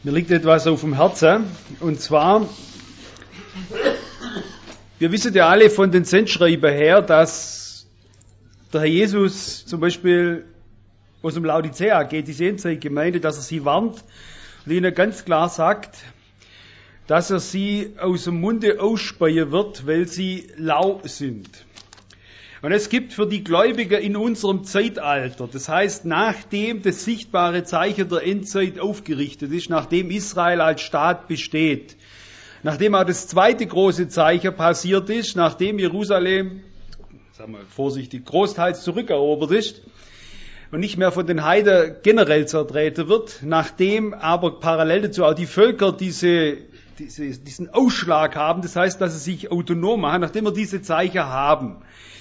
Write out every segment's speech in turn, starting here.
Mir liegt etwas auf dem Herzen, und zwar, wir wissen ja alle von den Sendschreiben her, dass der Herr Jesus zum Beispiel aus dem Laodicea geht, diese Endzeitgemeinde, dass er sie warnt und ihnen ganz klar sagt, dass er sie aus dem Munde ausspeien wird, weil sie lau sind. Und es gibt für die Gläubigen in unserem Zeitalter, das heißt, nachdem das sichtbare Zeichen der Endzeit aufgerichtet ist, nachdem Israel als Staat besteht, nachdem auch das zweite große Zeichen passiert ist, nachdem Jerusalem, sagen wir vorsichtig, großteils zurückerobert ist und nicht mehr von den Heiden generell zertreten wird, nachdem aber parallel dazu auch die Völker diesen Ausschlag haben, das heißt, dass sie sich autonom machen, nachdem wir diese Zeichen haben.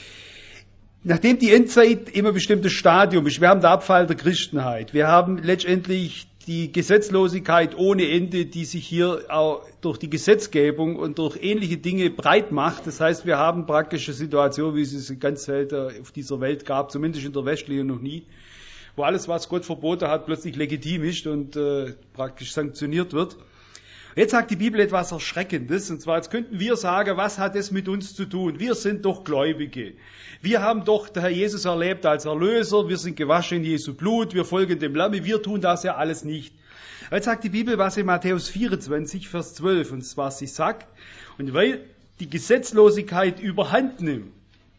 Nachdem die Endzeit immer ein bestimmtes Stadium ist, wir haben den Abfall der Christenheit, wir haben letztendlich die Gesetzlosigkeit ohne Ende, die sich hier auch durch die Gesetzgebung und durch ähnliche Dinge breit macht. Das heißt, wir haben praktisch eine Situation, wie es es ganz selten auf dieser Welt gab, zumindest in der westlichen noch nie, wo alles, was Gott verboten hat, plötzlich legitim ist und praktisch sanktioniert wird. Jetzt sagt die Bibel etwas Erschreckendes, und zwar, jetzt könnten wir sagen, was hat es mit uns zu tun? Wir sind doch Gläubige. Wir haben doch den Herr Jesus erlebt als Erlöser, wir sind gewaschen in Jesu Blut, wir folgen dem Lamm, wir tun das ja alles nicht. Jetzt sagt die Bibel was in Matthäus 24, Vers 12, und zwar, sie sagt, und weil die Gesetzlosigkeit überhand nimmt,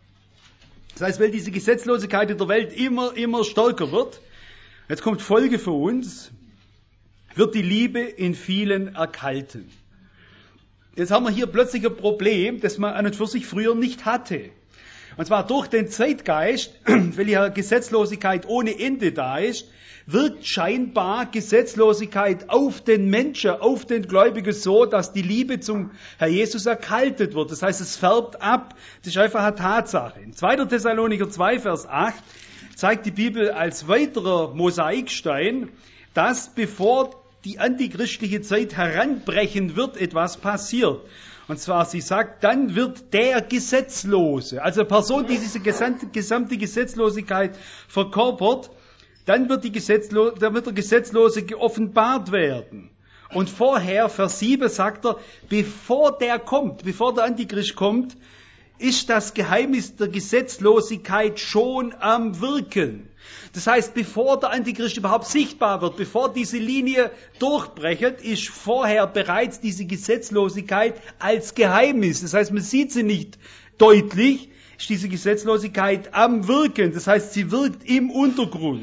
das heißt, weil diese Gesetzlosigkeit in der Welt immer stärker wird, jetzt kommt Folge für uns, wird die Liebe in vielen erkalten. Jetzt haben wir hier plötzlich ein Problem, das man an und für sich früher nicht hatte. Und zwar durch den Zeitgeist, weil ja Gesetzlosigkeit ohne Ende da ist, wirkt scheinbar Gesetzlosigkeit auf den Menschen, auf den Gläubigen so, dass die Liebe zum Herr Jesus erkaltet wird. Das heißt, es färbt ab. Das ist einfach eine Tatsache. In 2. Thessalonicher 2, Vers 8 zeigt die Bibel als weiterer Mosaikstein, dass bevor die antichristliche Zeit heranbrechen wird, etwas passiert. Und zwar, sie sagt, dann wird der Gesetzlose, also eine Person, die diese gesamte Gesetzlosigkeit verkörpert, dann wird der Gesetzlose geoffenbart werden. Und vorher, Vers 7, sagt er, bevor der Antichrist kommt, ist das Geheimnis der Gesetzlosigkeit schon am Wirken. Das heißt, bevor der Antichrist überhaupt sichtbar wird, bevor diese Linie durchbrechen, ist vorher bereits diese Gesetzlosigkeit als Geheimnis. Das heißt, man sieht sie nicht deutlich, ist diese Gesetzlosigkeit am Wirken. Das heißt, sie wirkt im Untergrund.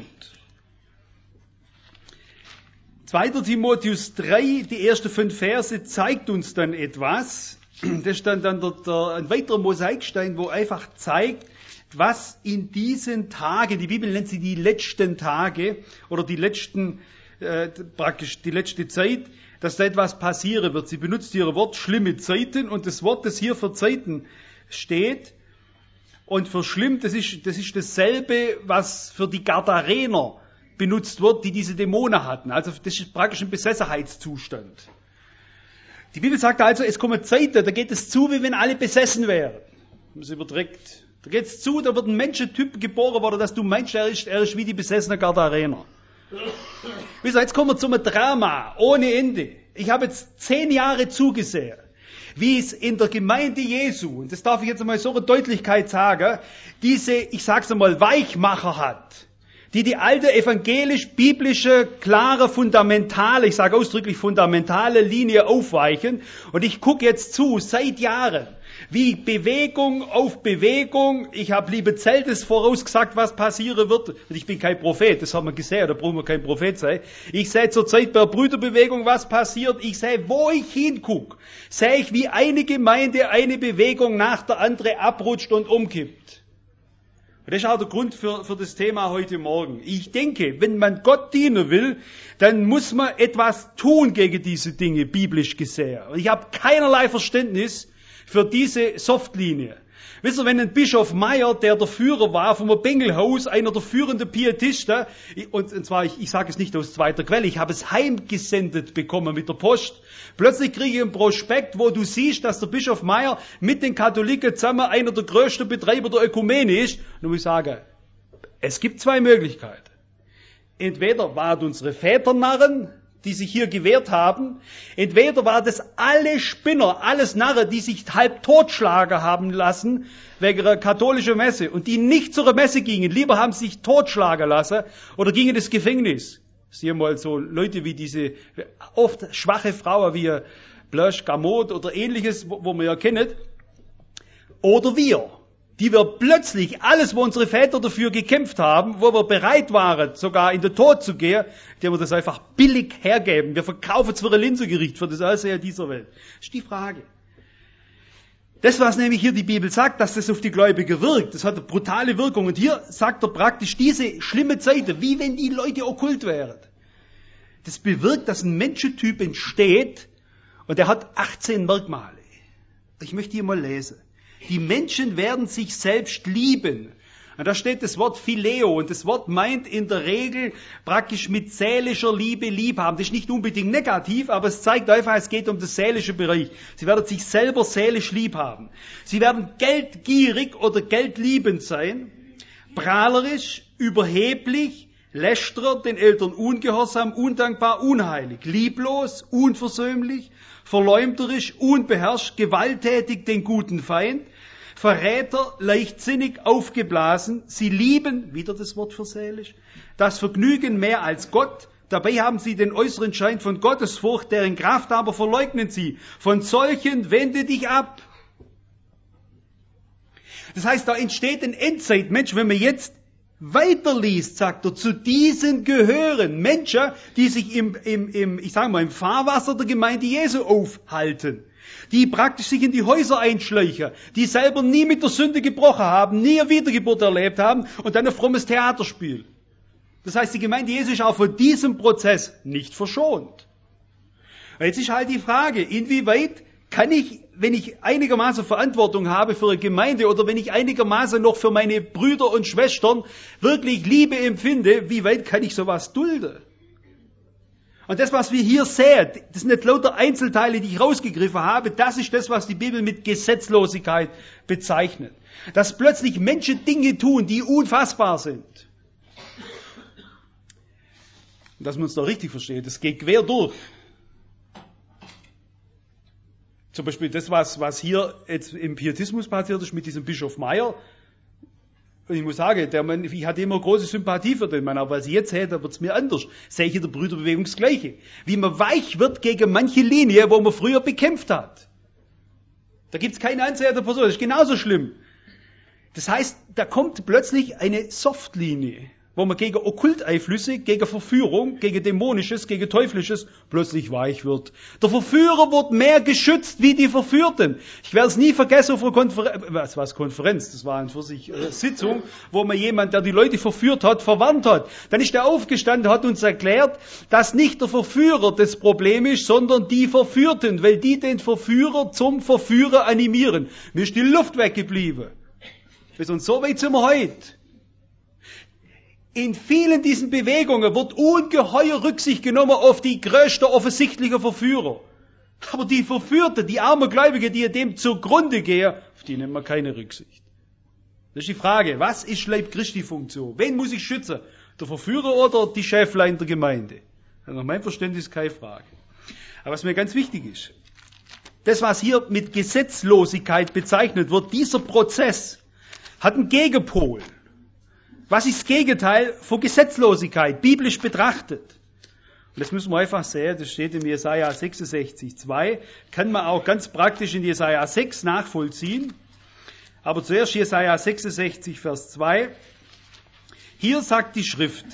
2. Timotheus 3, die ersten 5 Verse, zeigt uns dann etwas. Das ist dann ein weiterer Mosaikstein, wo einfach zeigt, was in diesen Tagen, die Bibel nennt sie die letzten Tage oder die letzte Zeit, dass da etwas passieren wird. Sie benutzt ihr Wort schlimme Zeiten, und das Wort, das hier für Zeiten steht und für schlimm, das ist dasselbe, was für die Gadarener benutzt wird, die diese Dämonen hatten. Also das ist praktisch ein Besessenheitszustand. Die Bibel sagt also, es kommen Zeiten, da geht es zu, wie wenn alle besessen wären. Das überträgt. Da geht es zu, da wird ein Menschentyp geboren worden, dass du meinst, er ist wie die besessenen Gadarener. Jetzt kommen wir zum Drama, ohne Ende. Ich habe jetzt 10 Jahre zugesehen, wie es in der Gemeinde Jesu, und das darf ich jetzt einmal so in Deutlichkeit sagen, diese, ich sag's einmal, Weichmacher hat, die alte evangelisch-biblische, klare, fundamentale, ich sage ausdrücklich fundamentale Linie aufweichen. Und ich gucke jetzt zu, seit Jahren, wie Bewegung auf Bewegung, ich habe liebe Zeltes vorausgesagt, was passieren wird. Und ich bin kein Prophet, das haben wir gesehen, da brauchen wir kein Prophet sein. Ich sehe zurzeit bei der Brüderbewegung, was passiert. Ich sehe, wo ich hingucke, sehe ich, wie eine Gemeinde, eine Bewegung nach der andere abrutscht und umkippt. Und das ist auch der Grund für das Thema heute Morgen. Ich denke, wenn man Gott dienen will, dann muss man etwas tun gegen diese Dinge, biblisch gesehen. Und ich habe keinerlei Verständnis für diese Softlinie. Wisst ihr, wenn ein Bischof Meyer, der Führer war vom Bengelhaus, einer der führenden Pietisten, und zwar, ich sage es nicht aus zweiter Quelle, ich habe es heimgesendet bekommen mit der Post. Plötzlich kriege ich ein Prospekt, wo du siehst, dass der Bischof Meyer mit den Katholiken zusammen einer der größten Betreiber der Ökumene ist. Und muss ich sagen, es gibt 2 Möglichkeiten. Entweder waren unsere Väter Narren, die sich hier gewehrt haben. Entweder war das alle Spinner, alles Narren, die sich halb totschlagen haben lassen wegen einer katholischen Messe und die nicht zur Messe gingen, lieber haben sich totschlagen lassen oder gingen ins Gefängnis. Sieh mal so Leute wie diese oft schwache Frauen wie Blanche Gamot oder ähnliches, wo man ja kennt. Oder wir, die wir plötzlich alles, wo unsere Väter dafür gekämpft haben, wo wir bereit waren, sogar in den Tod zu gehen, die wir das einfach billig hergeben. Wir verkaufen zwar ein Linsengericht für das Aussehen dieser Welt. Das ist die Frage. Das, was nämlich hier die Bibel sagt, dass das auf die Gläubigen wirkt, das hat eine brutale Wirkung. Und hier sagt er praktisch diese schlimme Seite, wie wenn die Leute okkult wären. Das bewirkt, dass ein Menschentyp entsteht und der hat 18 Merkmale. Ich möchte hier mal lesen. Die Menschen werden sich selbst lieben. Und da steht das Wort Phileo und das Wort meint in der Regel praktisch mit seelischer Liebe liebhaben. Das ist nicht unbedingt negativ, aber es zeigt einfach, es geht um den seelischen Bereich. Sie werden sich selber seelisch liebhaben. Sie werden geldgierig oder geldliebend sein, prahlerisch, überheblich, Lästerer, den Eltern ungehorsam, undankbar, unheilig, lieblos, unversöhnlich, verleumderisch, unbeherrscht, gewalttätig den guten Feind, Verräter, leichtsinnig, aufgeblasen. Sie lieben, wieder das Wort für seelisch, das Vergnügen mehr als Gott. Dabei haben sie den äußeren Schein von Gottesfurcht, deren Kraft aber verleugnen sie. Von solchen wende dich ab. Das heißt, da entsteht ein Endzeitmensch, wenn man jetzt weiterliest, sagt er, zu diesen gehören Menschen, die sich im Fahrwasser der Gemeinde Jesu aufhalten, die praktisch sich in die Häuser einschleichen, die selber nie mit der Sünde gebrochen haben, nie eine Wiedergeburt erlebt haben und dann ein frommes Theater spielen. Das heißt, die Gemeinde Jesu ist auch von diesem Prozess nicht verschont. Jetzt ist halt die Frage, inwieweit kann ich, wenn ich einigermaßen Verantwortung habe für eine Gemeinde oder wenn ich einigermaßen noch für meine Brüder und Schwestern wirklich Liebe empfinde, wie weit kann ich sowas dulden? Und das, was wir hier sehen, das sind nicht lauter Einzelteile, die ich rausgegriffen habe, das ist das, was die Bibel mit Gesetzlosigkeit bezeichnet. Dass plötzlich Menschen Dinge tun, die unfassbar sind. Und dass man uns da richtig versteht, das geht quer durch. Zum Beispiel das, was hier jetzt im Pietismus passiert ist mit diesem Bischof Meyer. Und ich muss sagen, der Mann, ich hatte immer große Sympathie für den Mann, aber als ich jetzt sehe, da wird es mir anders. Sehe ich in der Brüderbewegung das Gleiche. Wie man weich wird gegen manche Linie, wo man früher bekämpft hat. Da gibt es keine Anzeige der Person, das ist genauso schlimm. Das heißt, da kommt plötzlich eine Softlinie, wo man gegen Okkulteinflüsse, gegen Verführung, gegen Dämonisches, gegen Teuflisches plötzlich weich wird. Der Verführer wird mehr geschützt wie die Verführten. Ich werde es nie vergessen auf einer Konferenz, das war an für sich Sitzung, wo man jemand, der die Leute verführt hat, verwarnt hat. Dann ist er aufgestanden, hat uns erklärt, dass nicht der Verführer das Problem ist, sondern die Verführten, weil die den Verführer zum Verführer animieren. Mir ist die Luft weggeblieben. Und so weit sind wir heute. In vielen diesen Bewegungen wird ungeheuer Rücksicht genommen auf die größte offensichtliche Verführer. Aber die Verführten, die armen Gläubigen, die dem zugrunde gehen, auf die nehmen wir keine Rücksicht. Das ist die Frage, was ist Leib Christi Funktion? Wen muss ich schützen? Der Verführer oder die Schäflein der Gemeinde? Nach meinem Verständnis keine Frage. Aber was mir ganz wichtig ist, das, was hier mit Gesetzlosigkeit bezeichnet wird, dieser Prozess hat einen Gegenpol. Was ist das Gegenteil von Gesetzlosigkeit, biblisch betrachtet? Und das müssen wir einfach sehen, das steht in Jesaja 66,2, kann man auch ganz praktisch in Jesaja 6 nachvollziehen. Aber zuerst Jesaja 66, Vers 2. Hier sagt die Schrift: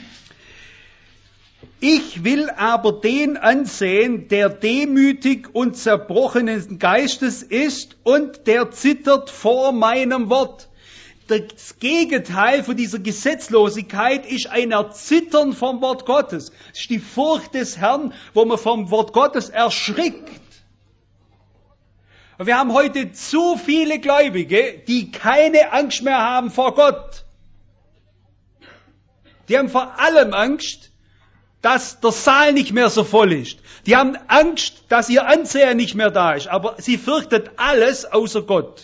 Ich will aber den ansehen, der demütig und zerbrochenen Geistes ist und der zittert vor meinem Wort. Das Gegenteil von dieser Gesetzlosigkeit ist ein Erzittern vom Wort Gottes. Das ist die Furcht des Herrn, wo man vom Wort Gottes erschrickt. Und wir haben heute zu viele Gläubige, die keine Angst mehr haben vor Gott. Die haben vor allem Angst, dass der Saal nicht mehr so voll ist. Die haben Angst, dass ihr Ansehen nicht mehr da ist. Aber sie fürchtet alles außer Gott.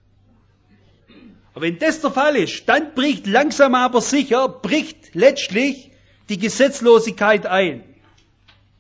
Aber wenn das der Fall ist, dann bricht langsam aber sicher, letztlich die Gesetzlosigkeit ein.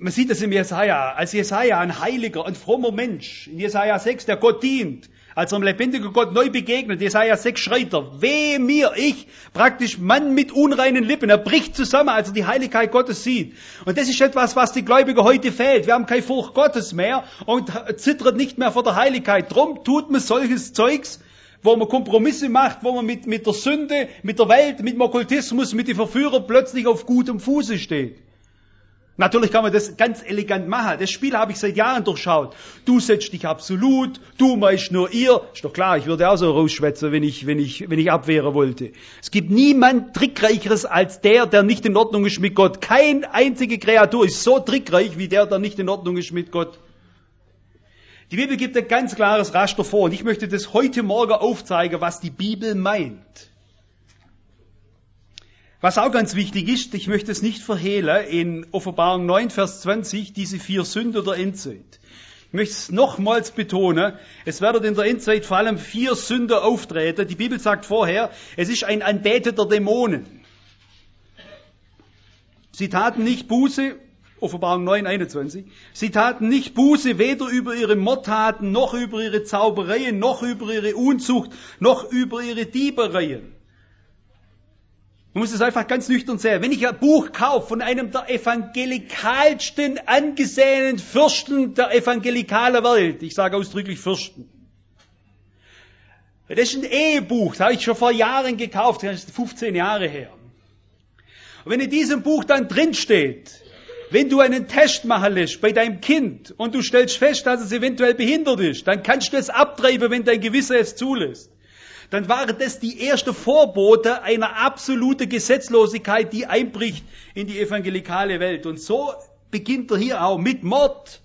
Man sieht das im Jesaja, als Jesaja ein heiliger, ein frommer Mensch, in Jesaja 6, der Gott dient, als er dem lebendigen Gott neu begegnet, Jesaja 6 schreit er, wehe mir, ich, praktisch Mann mit unreinen Lippen, er bricht zusammen, als er die Heiligkeit Gottes sieht. Und das ist etwas, was die Gläubigen heute fehlt. Wir haben keine Furcht Gottes mehr und zittert nicht mehr vor der Heiligkeit. Drum tut man solches Zeugs, wo man Kompromisse macht, wo man mit der Sünde, mit der Welt, mit dem Okkultismus, mit den Verführern plötzlich auf gutem Fuße steht. Natürlich kann man das ganz elegant machen. Das Spiel habe ich seit Jahren durchschaut. Du setzt dich absolut, du meinst nur ihr. Ist doch klar, ich würde auch so rausschwätzen, wenn ich abwehren wollte. Es gibt niemand Trickreicheres als der nicht in Ordnung ist mit Gott. Keine einzige Kreatur ist so trickreich wie der nicht in Ordnung ist mit Gott. Die Bibel gibt ein ganz klares Raster vor und ich möchte das heute Morgen aufzeigen, was die Bibel meint. Was auch ganz wichtig ist, ich möchte es nicht verhehlen, in Offenbarung 9, Vers 20, diese 4 Sünder der Endzeit. Ich möchte es nochmals betonen, es werden in der Endzeit vor allem 4 Sünder auftreten. Die Bibel sagt vorher, es ist ein Anbeter der Dämonen. Sie taten nicht Buße, Offenbarung 9, 21, sie taten nicht Buße weder über ihre Mordtaten, noch über ihre Zaubereien, noch über ihre Unzucht, noch über ihre Diebereien. Man muss es einfach ganz nüchtern sehen. Wenn ich ein Buch kaufe von einem der evangelikalsten angesehenen Fürsten der evangelikalen Welt, ich sage ausdrücklich Fürsten, das ist ein Ehebuch, das habe ich schon vor Jahren gekauft, das ist 15 Jahre her. Und wenn in diesem Buch dann drin steht, wenn du einen Test machen lässt bei deinem Kind und du stellst fest, dass es eventuell behindert ist, dann kannst du es abtreiben, wenn dein Gewissen es zulässt. Dann waren das die ersten Vorbote einer absoluten Gesetzlosigkeit, die einbricht in die evangelikale Welt. Und so beginnt er hier auch mit Mord.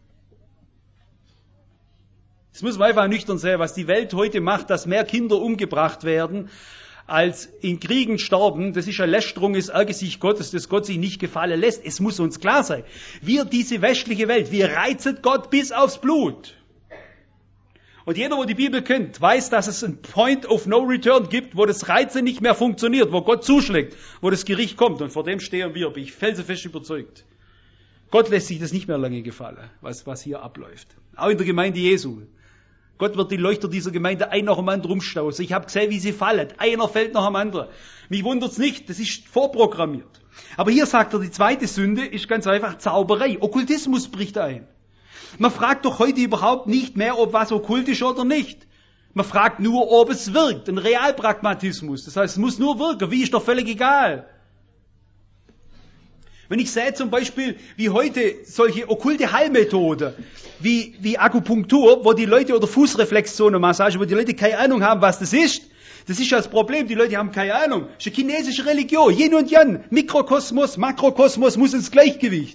Das muss man einfach nüchtern sehen, was die Welt heute macht, dass mehr Kinder umgebracht werden, als in Kriegen sterben. Das ist eine Lästerung des Angesichts Gottes, das Gott sich nicht gefallen lässt. Es muss uns klar sein, wir, diese westliche Welt, wir reizen Gott bis aufs Blut. Und jeder, der die Bibel kennt, weiß, dass es ein Point of No Return gibt, wo das Reizen nicht mehr funktioniert, wo Gott zuschlägt, wo das Gericht kommt. Und vor dem stehen wir, bin ich felsenfest überzeugt. Gott lässt sich das nicht mehr lange gefallen, was hier abläuft. Auch in der Gemeinde Jesu. Gott wird die Leuchter dieser Gemeinde ein nach dem anderen rumstoßen. Ich habe gesehen, wie sie fallen. Einer fällt nach dem anderen. Mich wundert's nicht, das ist vorprogrammiert. Aber hier sagt er, die zweite Sünde ist ganz einfach Zauberei. Okkultismus bricht ein. Man fragt doch heute überhaupt nicht mehr, ob was okkult ist oder nicht. Man fragt nur, ob es wirkt. Ein Realpragmatismus. Das heißt, es muss nur wirken. Wie ist doch völlig egal. Wenn ich sehe zum Beispiel, wie heute solche okkulte Heilmethoden, wie Akupunktur, wo die Leute, oder Fußreflexzonenmassage, wo die Leute keine Ahnung haben, was das ist ja das Problem. Die Leute haben keine Ahnung. Das ist eine chinesische Religion. Yin und Yang. Mikrokosmos, Makrokosmos muss ins Gleichgewicht.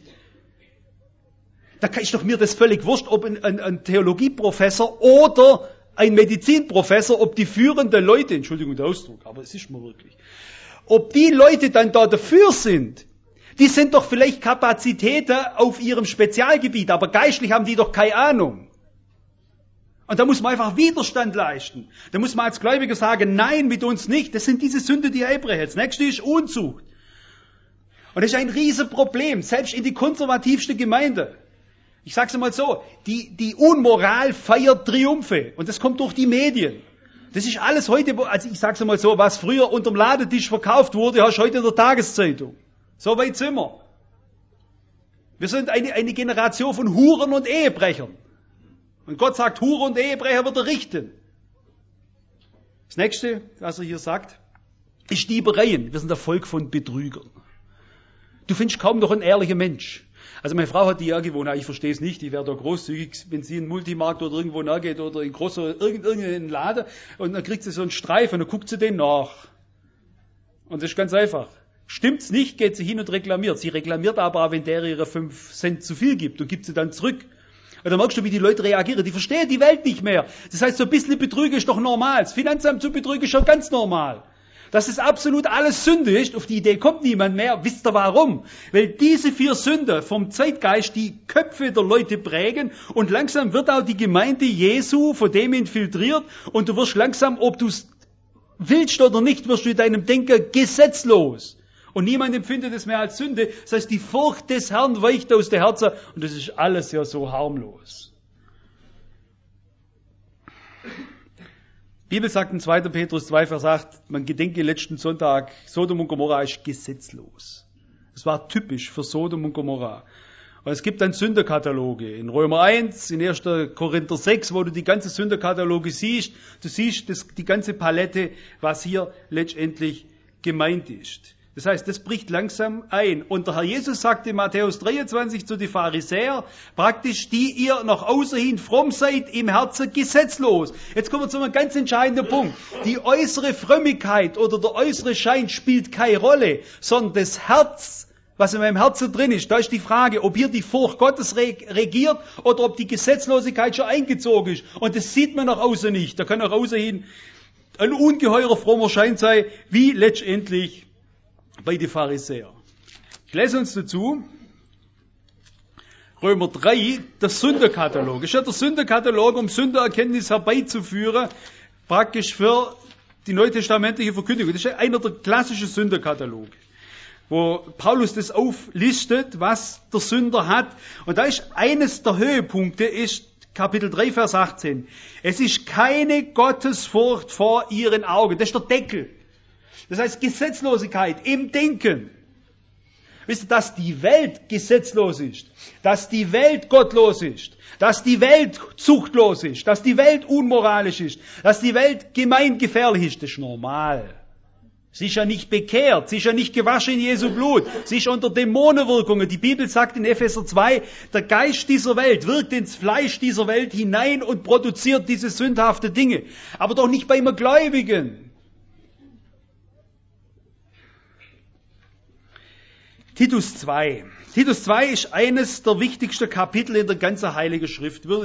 Da ist doch mir das völlig wurscht, ob ein Theologieprofessor oder ein Medizinprofessor, ob die führenden Leute, Entschuldigung der Ausdruck, aber es ist mir wirklich, ob die Leute dann da dafür sind, die sind doch vielleicht Kapazitäten auf ihrem Spezialgebiet, aber geistlich haben die doch keine Ahnung. Und da muss man einfach Widerstand leisten. Da muss man als Gläubiger sagen, nein, mit uns nicht. Das sind diese Sünde, die einbrechen. Das nächste ist Unzucht. Und das ist ein Riesenproblem, selbst in die konservativste Gemeinde. Ich sage es mal so, die Unmoral feiert Triumphe und das kommt durch die Medien. Das ist alles heute, also ich sage es mal so, was früher unterm Ladentisch verkauft wurde, hast du heute in der Tageszeitung. So weit sind wir. Wir sind eine Generation von Huren und Ehebrechern. Und Gott sagt, Hure und Ehebrecher wird er richten. Das nächste, was er hier sagt, ist Diebereien. Wir sind ein Volk von Betrügern. Du findest kaum noch einen ehrlichen Mensch. Also meine Frau hat die ja gewohnt, ich verstehe es nicht, die wäre da großzügig, wenn sie in den Multimarkt oder irgendwo nachgeht oder in großer irgendeinen Laden und dann kriegt sie so einen Streifen und dann guckt sie den nach. Und das ist ganz einfach. Stimmt's nicht, geht sie hin und reklamiert. Sie reklamiert aber auch, wenn der ihre 5 Cent zu viel gibt und gibt sie dann zurück. Und dann merkst du, wie die Leute reagieren. Die verstehen die Welt nicht mehr. Das heißt, so ein bisschen Betrügen ist doch normal. Das Finanzamt zu betrügen ist schon ganz normal. Dass es absolut alles Sünde ist, auf die Idee kommt niemand mehr. Wisst ihr warum? Weil diese 4 Sünder vom Zeitgeist die Köpfe der Leute prägen und langsam wird auch die Gemeinde Jesu von dem infiltriert und du wirst langsam, ob du es willst oder nicht, wirst du in deinem Denken gesetzlos. Und niemand empfindet es mehr als Sünde. Das heißt, die Furcht des Herrn weicht aus der Herzen und das ist alles ja so harmlos. Die Bibel sagt in 2. Petrus 2, Vers 8, man gedenke letzten Sonntag, Sodom und Gomorra ist gesetzlos. Das war typisch für Sodom und Gomorra. Und es gibt dann Sünderkataloge. In Römer 1, in 1. Korinther 6, wo du die ganze Sünderkataloge siehst, du siehst die ganze Palette, was hier letztendlich gemeint ist. Das heißt, das bricht langsam ein. Und der Herr Jesus sagte in Matthäus 23 zu den Pharisäern, praktisch, die ihr nach außen hin fromm seid, im Herzen gesetzlos. Jetzt kommen wir zu einem ganz entscheidenden Punkt. Die äußere Frömmigkeit oder der äußere Schein spielt keine Rolle, sondern das Herz, was in meinem Herzen drin ist, da ist die Frage, ob hier die Furcht Gottes regiert oder ob die Gesetzlosigkeit schon eingezogen ist. Und das sieht man nach außen nicht. Da kann nach außen hin ein ungeheurer frommer Schein sein, wie letztendlich bei den Pharisäern. Ich lese uns dazu Römer 3, der Sünderkatalog. Das ist ja der Sünderkatalog, um Sündererkenntnis herbeizuführen, praktisch für die neutestamentliche Verkündigung. Das ist ja einer der klassischen Sünderkataloge, wo Paulus das auflistet, was der Sünder hat. Und da ist eines der Höhepunkte, ist Kapitel 3, Vers 18. Es ist keine Gottesfurcht vor ihren Augen. Das ist der Deckel. Das heißt Gesetzlosigkeit im Denken. Wisst ihr, dass die Welt gesetzlos ist, dass die Welt gottlos ist, dass die Welt zuchtlos ist, dass die Welt unmoralisch ist, dass die Welt gemeingefährlich ist, das ist normal. Sie ist ja nicht bekehrt, sie ist ja nicht gewaschen in Jesu Blut, sie ist unter Dämonenwirkungen. Die Bibel sagt in Epheser 2, der Geist dieser Welt wirkt ins Fleisch dieser Welt hinein und produziert diese sündhafte Dinge. Aber doch nicht bei einem Gläubigen. Titus 2. Titus 2 ist eines der wichtigsten Kapitel in der ganzen Heiligen Schrift. Wäre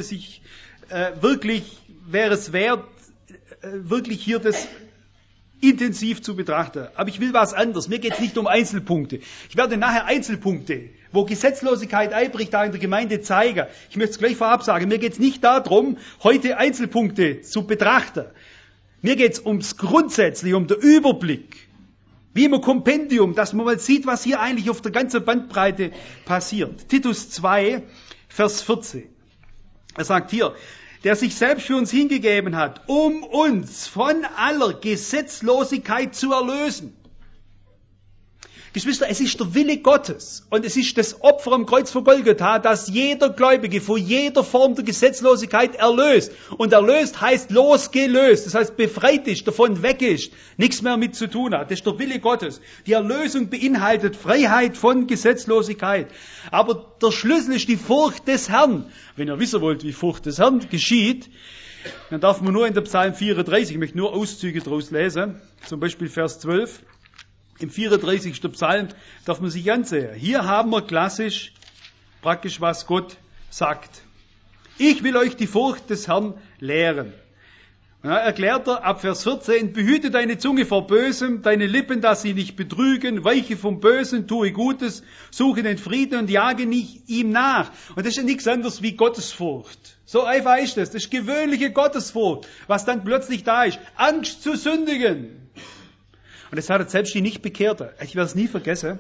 es wert, wirklich hier das intensiv zu betrachten. Aber ich will was anderes. Mir geht es nicht um Einzelpunkte. Ich werde nachher Einzelpunkte, wo Gesetzlosigkeit einbricht, da in der Gemeinde zeigen. Ich möchte es gleich vorab sagen. Mir geht es nicht darum, heute Einzelpunkte zu betrachten. Mir geht es ums Grundsätzliche, um den Überblick. Wie im Kompendium, dass man mal sieht, was hier eigentlich auf der ganzen Bandbreite passiert. Titus 2, Vers 14. Er sagt hier, der sich selbst für uns hingegeben hat, um uns von aller Gesetzlosigkeit zu erlösen. Geschwister, es ist der Wille Gottes und es ist das Opfer am Kreuz von Golgatha, dass jeder Gläubige vor jeder Form der Gesetzlosigkeit erlöst. Und erlöst heißt losgelöst, das heißt befreit ist, davon weg ist, nichts mehr mit zu tun hat. Das ist der Wille Gottes. Die Erlösung beinhaltet Freiheit von Gesetzlosigkeit. Aber der Schlüssel ist die Furcht des Herrn. Wenn ihr wissen wollt, wie Furcht des Herrn geschieht, dann darf man nur in der Psalm 34, ich möchte nur Auszüge daraus lesen, zum Beispiel Vers 12. Im 34. Psalm darf man sich ansehen. Hier haben wir klassisch praktisch, was Gott sagt. Ich will euch die Furcht des Herrn lehren. Ja, erklärt er ab Vers 14, behüte deine Zunge vor Bösem, deine Lippen, dass sie nicht betrügen, weiche vom Bösen, tue Gutes, suche den Frieden und jage nicht ihm nach. Und das ist ja nichts anderes wie Gottesfurcht. So einfach ist das. Das ist gewöhnliche Gottesfurcht, was dann plötzlich da ist. Angst zu sündigen. Und das hat selbst die Nicht-Bekehrte. Ich werde es nie vergessen.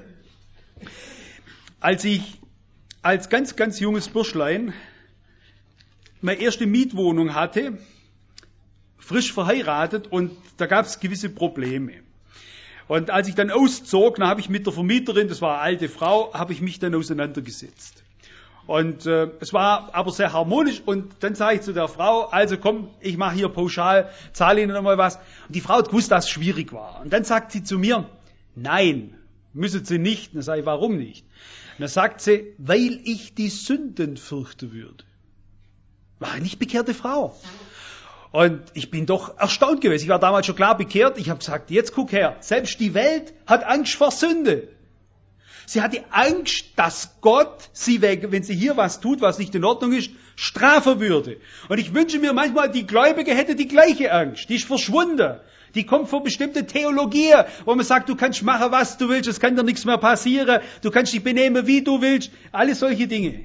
Als ich als ganz, ganz junges Burschlein meine erste Mietwohnung hatte, frisch verheiratet, und da gab es gewisse Probleme. Und als ich dann auszog, dann habe ich mit der Vermieterin, das war eine alte Frau, habe ich mich dann auseinandergesetzt. Und es war aber sehr harmonisch, und dann sage ich zu der Frau, also komm, ich mache hier pauschal, zahle Ihnen nochmal was. Und die Frau hat gewusst, dass es schwierig war. Und dann sagt sie zu mir, nein, müssen Sie nicht. Und dann sage ich, warum nicht? Und dann sagt sie, weil ich die Sünden fürchten würde. War eine nicht bekehrte Frau. Und ich bin doch erstaunt gewesen. Ich war damals schon klar bekehrt. Ich habe gesagt, jetzt guck her, selbst die Welt hat Angst vor Sünde. Sie hatte Angst, dass Gott sie, wenn sie hier was tut, was nicht in Ordnung ist, strafen würde. Und ich wünsche mir manchmal, die Gläubige hätte die gleiche Angst. Die ist verschwunden. Die kommt von bestimmten Theologien, wo man sagt, du kannst machen, was du willst, es kann dir nichts mehr passieren, du kannst dich benehmen, wie du willst. Alle solche Dinge.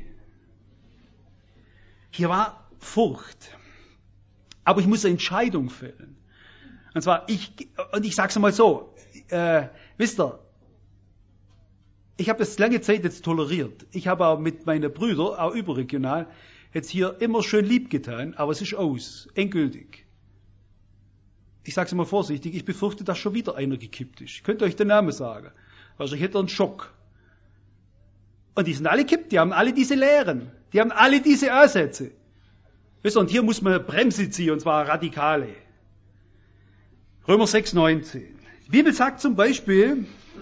Hier war Furcht. Aber ich muss eine Entscheidung fällen. Und zwar, ich sage es mal so, wisst ihr, Ich habe das lange Zeit jetzt toleriert. Ich habe auch mit meinen Brüdern, auch überregional, jetzt hier immer schön lieb getan, aber es ist aus, endgültig. Ich sage es mal vorsichtig, ich befürchte, dass schon wieder einer gekippt ist. Ich könnte euch den Namen sagen. Also ich hätte einen Schock. Und die sind alle gekippt, die haben alle diese Lehren, die haben alle diese Ansätze. Und hier muss man Bremse ziehen, und zwar radikale. Römer 6,19. Die Bibel sagt zum Beispiel,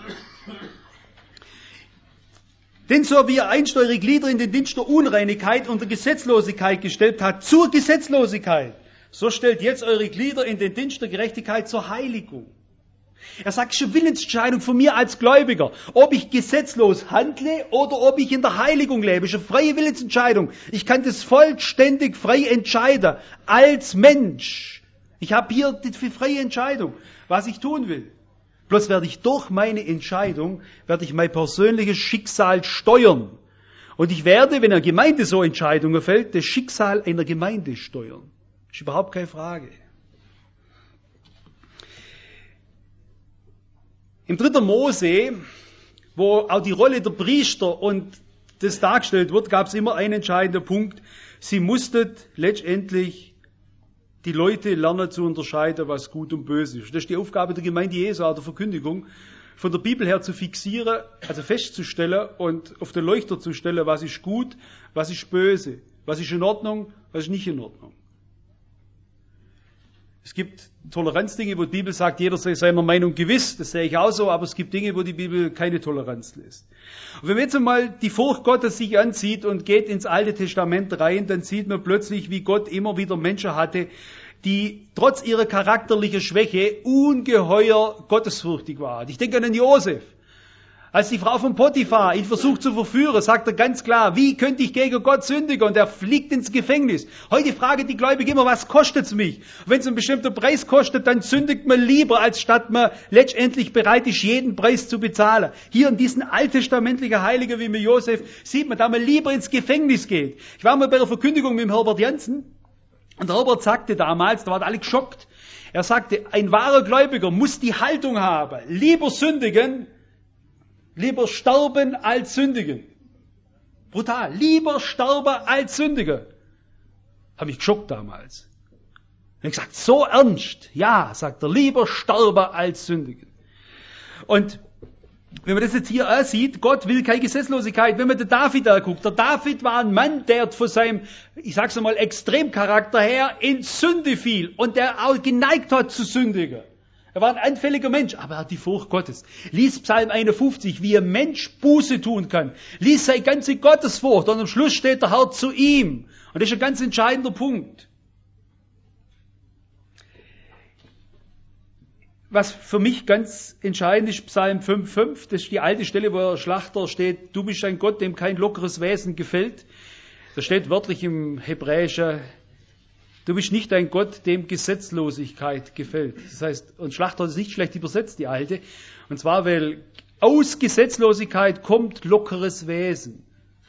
denn so wie ihr einst eure Glieder in den Dienst der Unreinigkeit und der Gesetzlosigkeit gestellt hat, zur Gesetzlosigkeit, so stellt jetzt eure Glieder in den Dienst der Gerechtigkeit zur Heiligung. Er sagt, es ist eine Willensentscheidung von mir als Gläubiger, ob ich gesetzlos handle oder ob ich in der Heiligung lebe. Es ist eine freie Willensentscheidung. Ich kann das vollständig frei entscheiden, als Mensch. Ich habe hier die freie Entscheidung, was ich tun will. Bloß werde ich durch meine Entscheidung, werde ich mein persönliches Schicksal steuern. Und ich werde, wenn eine Gemeinde so Entscheidungen fällt, das Schicksal einer Gemeinde steuern. Ist überhaupt keine Frage. Im 3. Mose, wo auch die Rolle der Priester und das dargestellt wird, gab es immer einen entscheidenden Punkt. Sie mussten letztendlich die Leute lernen zu unterscheiden, was gut und böse ist. Das ist die Aufgabe der Gemeinde Jesu, der Verkündigung, von der Bibel her zu fixieren, also festzustellen und auf den Leuchter zu stellen, was ist gut, was ist böse, was ist in Ordnung, was ist nicht in Ordnung. Es gibt Toleranzdinge, wo die Bibel sagt, jeder sei seiner Meinung gewiss, das sehe ich auch so, aber es gibt Dinge, wo die Bibel keine Toleranz lässt. Und wenn man jetzt einmal die Furcht Gottes sich ansieht und geht ins Alte Testament rein, dann sieht man plötzlich, wie Gott immer wieder Menschen hatte, die trotz ihrer charakterlichen Schwäche ungeheuer gottesfürchtig waren. Ich denke an den Josef. Als die Frau von Potiphar ihn versucht zu verführen, sagt er ganz klar, wie könnte ich gegen Gott sündigen? Und er fliegt ins Gefängnis. Heute fragen die Gläubigen immer, was kostet's mich? Wenn es einen bestimmten Preis kostet, dann sündigt man lieber, als statt man letztendlich bereit ist, jeden Preis zu bezahlen. Hier in diesen alttestamentlichen Heiligen wie mit Josef sieht man, dass man lieber ins Gefängnis geht. Ich war mal bei der Verkündigung mit dem Herbert Jansen und der Herbert sagte damals, da waren alle geschockt, er sagte, ein wahrer Gläubiger muss die Haltung haben, lieber sündigen, lieber sterben als sündigen. Brutal. Lieber sterben als sündigen. Hab mich geschockt damals. Und ich gesagt, so ernst? Ja, sagt er, lieber sterben als sündigen. Und wenn man das jetzt hier ansieht, Gott will keine Gesetzlosigkeit. Wenn man den David anguckt, der David war ein Mann, der von seinem, ich sag's einmal, Extremcharakter her in Sünde fiel und der auch geneigt hat zu sündigen. Er war ein anfälliger Mensch, aber er hat die Furcht Gottes. Lies Psalm 51, wie ein Mensch Buße tun kann. Lies seine ganze Gottesfurcht und am Schluss steht der Herr zu ihm. Und das ist ein ganz entscheidender Punkt. Was für mich ganz entscheidend ist, Psalm 5,5, das ist die alte Stelle, wo der Schlachter steht, du bist ein Gott, dem kein lockeres Wesen gefällt. Da steht wörtlich im Hebräischen, du bist nicht ein Gott, dem Gesetzlosigkeit gefällt. Das heißt, und Schlachter hat es nicht schlecht übersetzt, die alte. Und zwar, weil aus Gesetzlosigkeit kommt lockeres Wesen.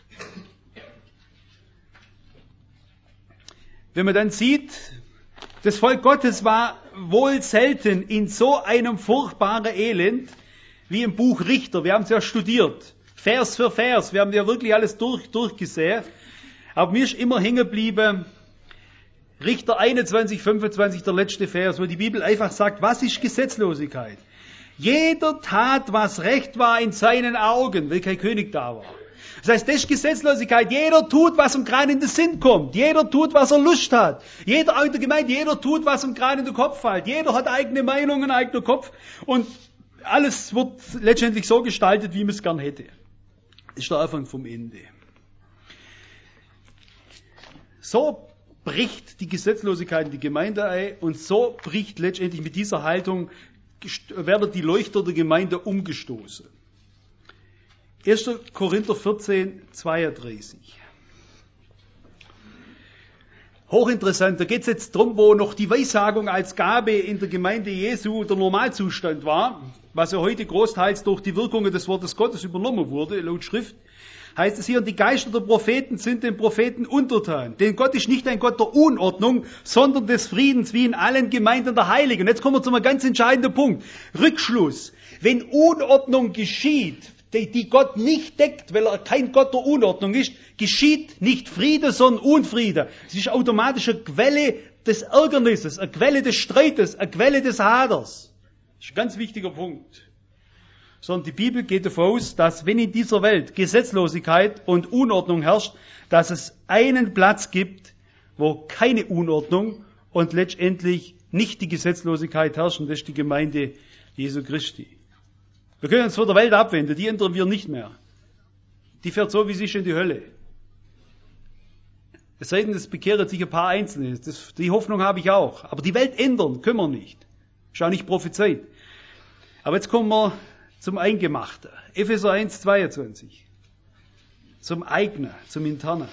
Wenn man dann sieht, das Volk Gottes war wohl selten in so einem furchtbaren Elend wie im Buch Richter. Wir haben es ja studiert, Vers für Vers. Wir haben ja wirklich alles durchgesehen. Aber mir ist immer hängen geblieben, Richter 21, 25, der letzte Vers, wo die Bibel einfach sagt, was ist Gesetzlosigkeit? Jeder tat, was recht war in seinen Augen, weil kein König da war. Das heißt, das ist Gesetzlosigkeit. Jeder tut, was ihm gerade in den Sinn kommt. Jeder tut, was er Lust hat. Jeder in der Gemeinde, jeder tut, was ihm gerade in den Kopf fällt. Jeder hat eigene Meinungen, eigenen Kopf. Und alles wird letztendlich so gestaltet, wie man es gern hätte. Das ist der Anfang vom Ende. So bricht die Gesetzlosigkeit in die Gemeinde ein und so bricht letztendlich mit dieser Haltung, werden die Leuchter der Gemeinde umgestoßen. 1. Korinther 14, 32. Hochinteressant, da geht es jetzt drum, wo noch die Weissagung als Gabe in der Gemeinde Jesu der Normalzustand war, was ja heute großteils durch die Wirkungen des Wortes Gottes übernommen wurde, laut Schrift. Heißt es hier, und die Geister der Propheten sind den Propheten untertan. Denn Gott ist nicht ein Gott der Unordnung, sondern des Friedens, wie in allen Gemeinden der Heiligen. Jetzt kommen wir zu einem ganz entscheidenden Punkt. Rückschluss. Wenn Unordnung geschieht, die Gott nicht deckt, weil er kein Gott der Unordnung ist, geschieht nicht Friede, sondern Unfriede. Es ist automatisch eine Quelle des Ärgernisses, eine Quelle des Streites, eine Quelle des Haders. Das ist ein ganz wichtiger Punkt. Sondern die Bibel geht davon aus, dass wenn in dieser Welt Gesetzlosigkeit und Unordnung herrscht, dass es einen Platz gibt, wo keine Unordnung und letztendlich nicht die Gesetzlosigkeit herrscht, und das ist die Gemeinde Jesu Christi. Wir können uns von der Welt abwenden, die ändern wir nicht mehr. Die fährt so, wie sie ist, in die Hölle. Es sei denn, es bekehren sich ein paar Einzelne. Die Hoffnung habe ich auch. Aber die Welt ändern können wir nicht. Ist auch nicht prophezeit. Aber jetzt kommen wir zum Eingemachten. Epheser 1, 22. Zum Eigenen, zum Internen.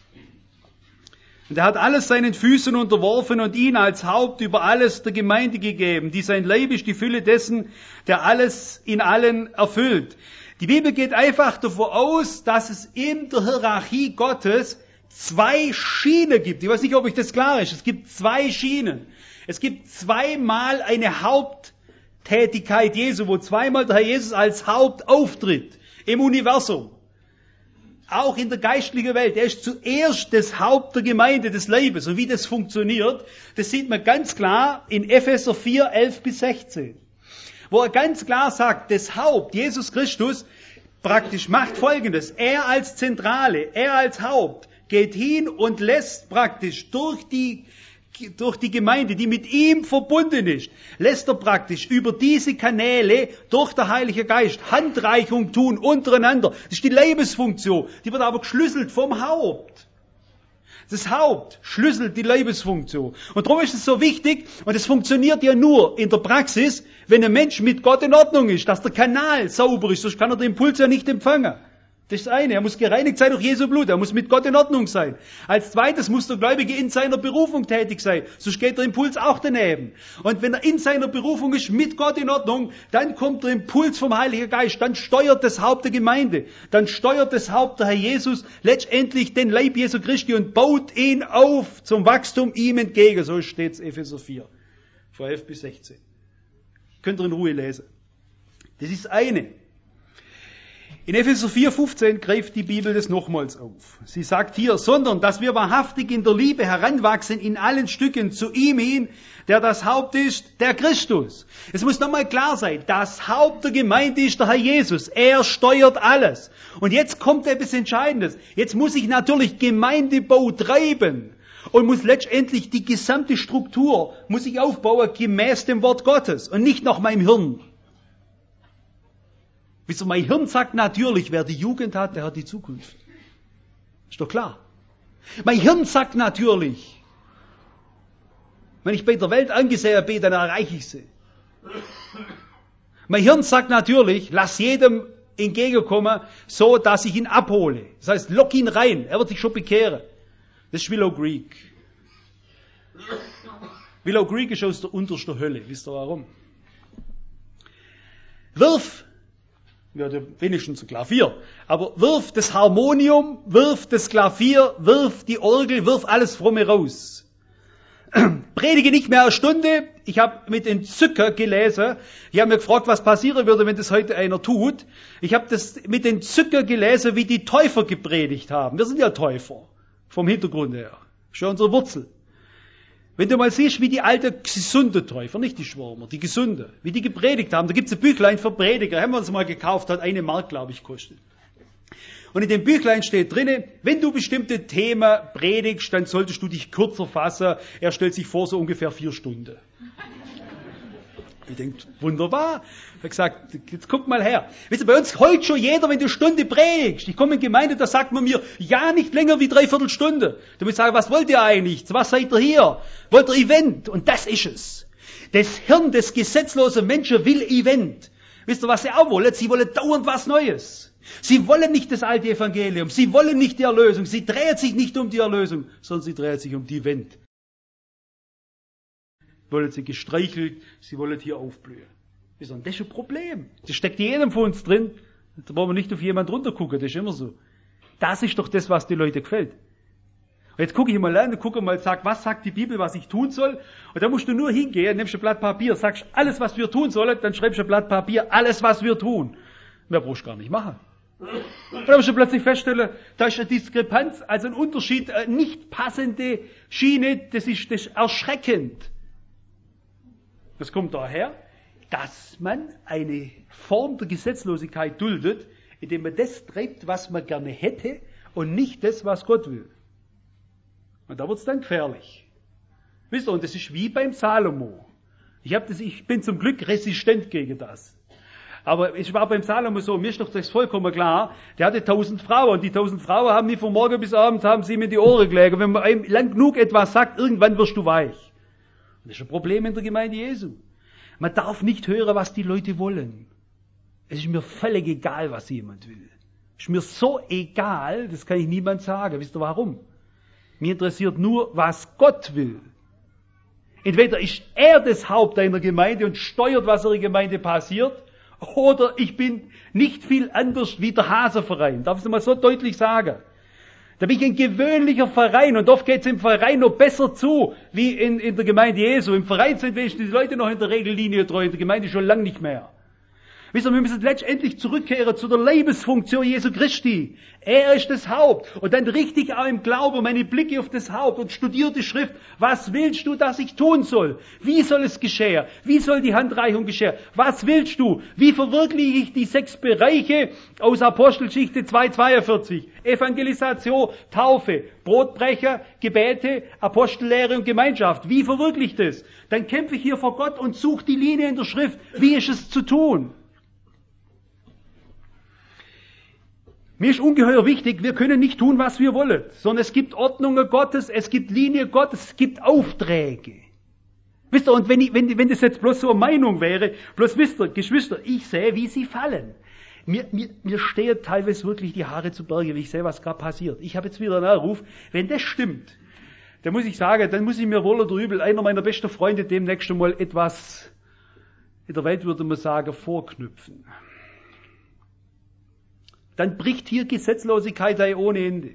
Und er hat alles seinen Füßen unterworfen und ihn als Haupt über alles der Gemeinde gegeben, die sein Leib ist, die Fülle dessen, der alles in allen erfüllt. Die Bibel geht einfach davon aus, dass es in der Hierarchie Gottes zwei Schienen gibt. Ich weiß nicht, ob euch das klar ist. Es gibt zwei Schienen. Es gibt zweimal eine Haupttätigkeit Jesu, wo zweimal der Herr Jesus als Haupt auftritt im Universum. Auch in der geistlichen Welt. Er ist zuerst das Haupt der Gemeinde, des Leibes. Und wie das funktioniert, das sieht man ganz klar in Epheser 4, 11 bis 16. Wo er ganz klar sagt, das Haupt, Jesus Christus, praktisch macht Folgendes. Er als Zentrale, er als Haupt, geht hin und lässt praktisch durch die Gemeinde, die mit ihm verbunden ist, lässt er praktisch über diese Kanäle durch den Heiligen Geist Handreichung tun untereinander. Das ist die Leibesfunktion. Die wird aber geschlüsselt vom Haupt. Das Haupt schlüsselt die Leibesfunktion. Und darum ist es so wichtig, und es funktioniert ja nur in der Praxis, wenn ein Mensch mit Gott in Ordnung ist, dass der Kanal sauber ist, sonst kann er den Impuls ja nicht empfangen. Das ist das eine. Er muss gereinigt sein durch Jesu Blut. Er muss mit Gott in Ordnung sein. Als zweites muss der Gläubige in seiner Berufung tätig sein. Sonst geht der Impuls auch daneben. Und wenn er in seiner Berufung ist, mit Gott in Ordnung, dann kommt der Impuls vom Heiligen Geist. Dann steuert das Haupt der Gemeinde. Dann steuert das Haupt der Herr Jesus letztendlich den Leib Jesu Christi und baut ihn auf zum Wachstum ihm entgegen. So steht es Epheser 4, von 11 bis 16. Könnt ihr in Ruhe lesen. Das ist eine. In Epheser 4,15 greift die Bibel das nochmals auf. Sie sagt hier, sondern, dass wir wahrhaftig in der Liebe heranwachsen in allen Stücken zu ihm hin, der das Haupt ist, der Christus. Es muss nochmal klar sein, das Haupt der Gemeinde ist der Herr Jesus. Er steuert alles. Und jetzt kommt etwas Entscheidendes. Jetzt muss ich natürlich Gemeindebau treiben und muss letztendlich die gesamte Struktur, muss ich aufbauen gemäß dem Wort Gottes und nicht nach meinem Hirn. Wisst ihr, mein Hirn sagt natürlich, wer die Jugend hat, der hat die Zukunft. Ist doch klar. Mein Hirn sagt natürlich, wenn ich bei der Welt angesehen bin, dann erreiche ich sie. Mein Hirn sagt natürlich, lass jedem entgegenkommen, so dass ich ihn abhole. Das heißt, lock ihn rein, er wird sich schon bekehren. Das ist Willow Creek. Willow Creek ist aus der untersten Hölle. Wisst ihr warum? Wenigstens ein Klavier. Aber wirf das Harmonium, wirf das Klavier, wirf die Orgel, wirf alles vor mir raus. Predige nicht mehr eine Stunde. Ich habe mit Entzücken gelesen. Ich habe mir gefragt, was passieren würde, wenn das heute einer tut. Ich habe das mit Entzücken gelesen, wie die Täufer gepredigt haben. Wir sind ja Täufer. Vom Hintergrund her. Schon unsere Wurzel. Wenn du mal siehst, wie die alten gesunde Täufer, nicht die Schwärmer, die gesunde, wie die gepredigt haben, da gibt's ein Büchlein für Prediger, haben wir uns mal gekauft, hat 1 Mark, glaube ich, kostet. Und in dem Büchlein steht drinnen, wenn du bestimmte Themen predigst, dann solltest du dich kürzer fassen. Er stellt sich vor, so ungefähr 4 Stunden. Ich denke, wunderbar. Ich habe gesagt, jetzt guck mal her. Wisst ihr, bei uns heult schon jeder, wenn du eine Stunde predigst. Ich komme in die Gemeinde, da sagt man mir, ja, nicht länger wie 3/4 Stunde. Da muss ich sagen, was wollt ihr eigentlich? Was seid ihr hier? Wollt ihr Event? Und das ist es. Das Hirn des gesetzlosen Menschen will Event. Wisst ihr, was sie auch wollen? Sie wollen dauernd was Neues. Sie wollen nicht das alte Evangelium. Sie wollen nicht die Erlösung. Sie drehen sich nicht um die Erlösung, sondern sie drehen sich um die Event. Wollen sie gestreichelt, sie wollen hier aufblühen. Das ist ein Problem. Das steckt in jedem von uns drin. Da brauchen wir nicht auf jemanden runtergucken, das ist immer so. Das ist doch das, was die Leute gefällt. Und jetzt gucke ich mal an, gucke mal, sag, was sagt die Bibel, was ich tun soll? Und dann musst du nur hingehen, nimmst ein Blatt Papier, sagst alles, was wir tun sollen, dann schreibst du ein Blatt Papier, alles, was wir tun. Mehr brauchst du gar nicht machen. Und dann musst du plötzlich feststellen, da ist eine Diskrepanz, also ein Unterschied, eine nicht passende Schiene, das ist erschreckend. Das kommt daher, dass man eine Form der Gesetzlosigkeit duldet, indem man das treibt, was man gerne hätte und nicht das, was Gott will. Und da wird es dann gefährlich. Wisst ihr, und das ist wie beim Salomo. Ich bin zum Glück resistent gegen das. Aber es war beim Salomo so, mir ist doch das vollkommen klar, der hatte 1000 Frauen und die 1000 Frauen haben nicht von morgen bis abends haben sie ihm in die Ohren gelegt. Und wenn man einem lang genug etwas sagt, irgendwann wirst du weich. Und das ist ein Problem in der Gemeinde Jesu. Man darf nicht hören, was die Leute wollen. Es ist mir völlig egal, was jemand will. Es ist mir so egal, das kann ich niemand sagen. Wisst ihr warum? Mir interessiert nur, was Gott will. Entweder ist er das Haupt einer Gemeinde und steuert, was in der Gemeinde passiert, oder ich bin nicht viel anders wie der Hasenverein. Darf ich es mal so deutlich sagen? Da bin ich ein gewöhnlicher Verein und oft geht es im Verein noch besser zu, wie in der Gemeinde Jesu. Im Verein sind wenigstens die Leute noch in der Regellinie treu, in der Gemeinde schon lange nicht mehr. Wisst ihr, wir müssen letztendlich zurückkehren zu der Leibesfunktion Jesu Christi. Er ist das Haupt. Und dann richte ich auch im Glauben meine Blicke auf das Haupt und studiere die Schrift. Was willst du, dass ich tun soll? Wie soll es geschehen? Wie soll die Handreichung geschehen? Was willst du? Wie verwirkliche ich die 6 Bereiche aus Apostelgeschichte 2,42? Evangelisation, Taufe, Brotbrecher, Gebete, Apostellehre und Gemeinschaft. Wie verwirkliche ich das? Dann kämpfe ich hier vor Gott und suche die Linie in der Schrift. Wie ist es zu tun? Mir ist ungeheuer wichtig, wir können nicht tun, was wir wollen, sondern es gibt Ordnungen Gottes, es gibt Linie Gottes, es gibt Aufträge. Wisst ihr, und wenn das jetzt bloß so eine Meinung wäre, bloß wisst ihr, Geschwister, ich sehe, wie sie fallen. Mir stehen teilweise wirklich die Haare zu Berge, wie ich sehe, was gerade passiert. Ich habe jetzt wieder einen Anruf, wenn das stimmt, dann muss ich sagen, dann muss ich mir wohl oder übel einer meiner besten Freunde demnächst mal etwas, in der Welt würde man sagen, vorknüpfen. Dann bricht hier Gesetzlosigkeit ohne Ende.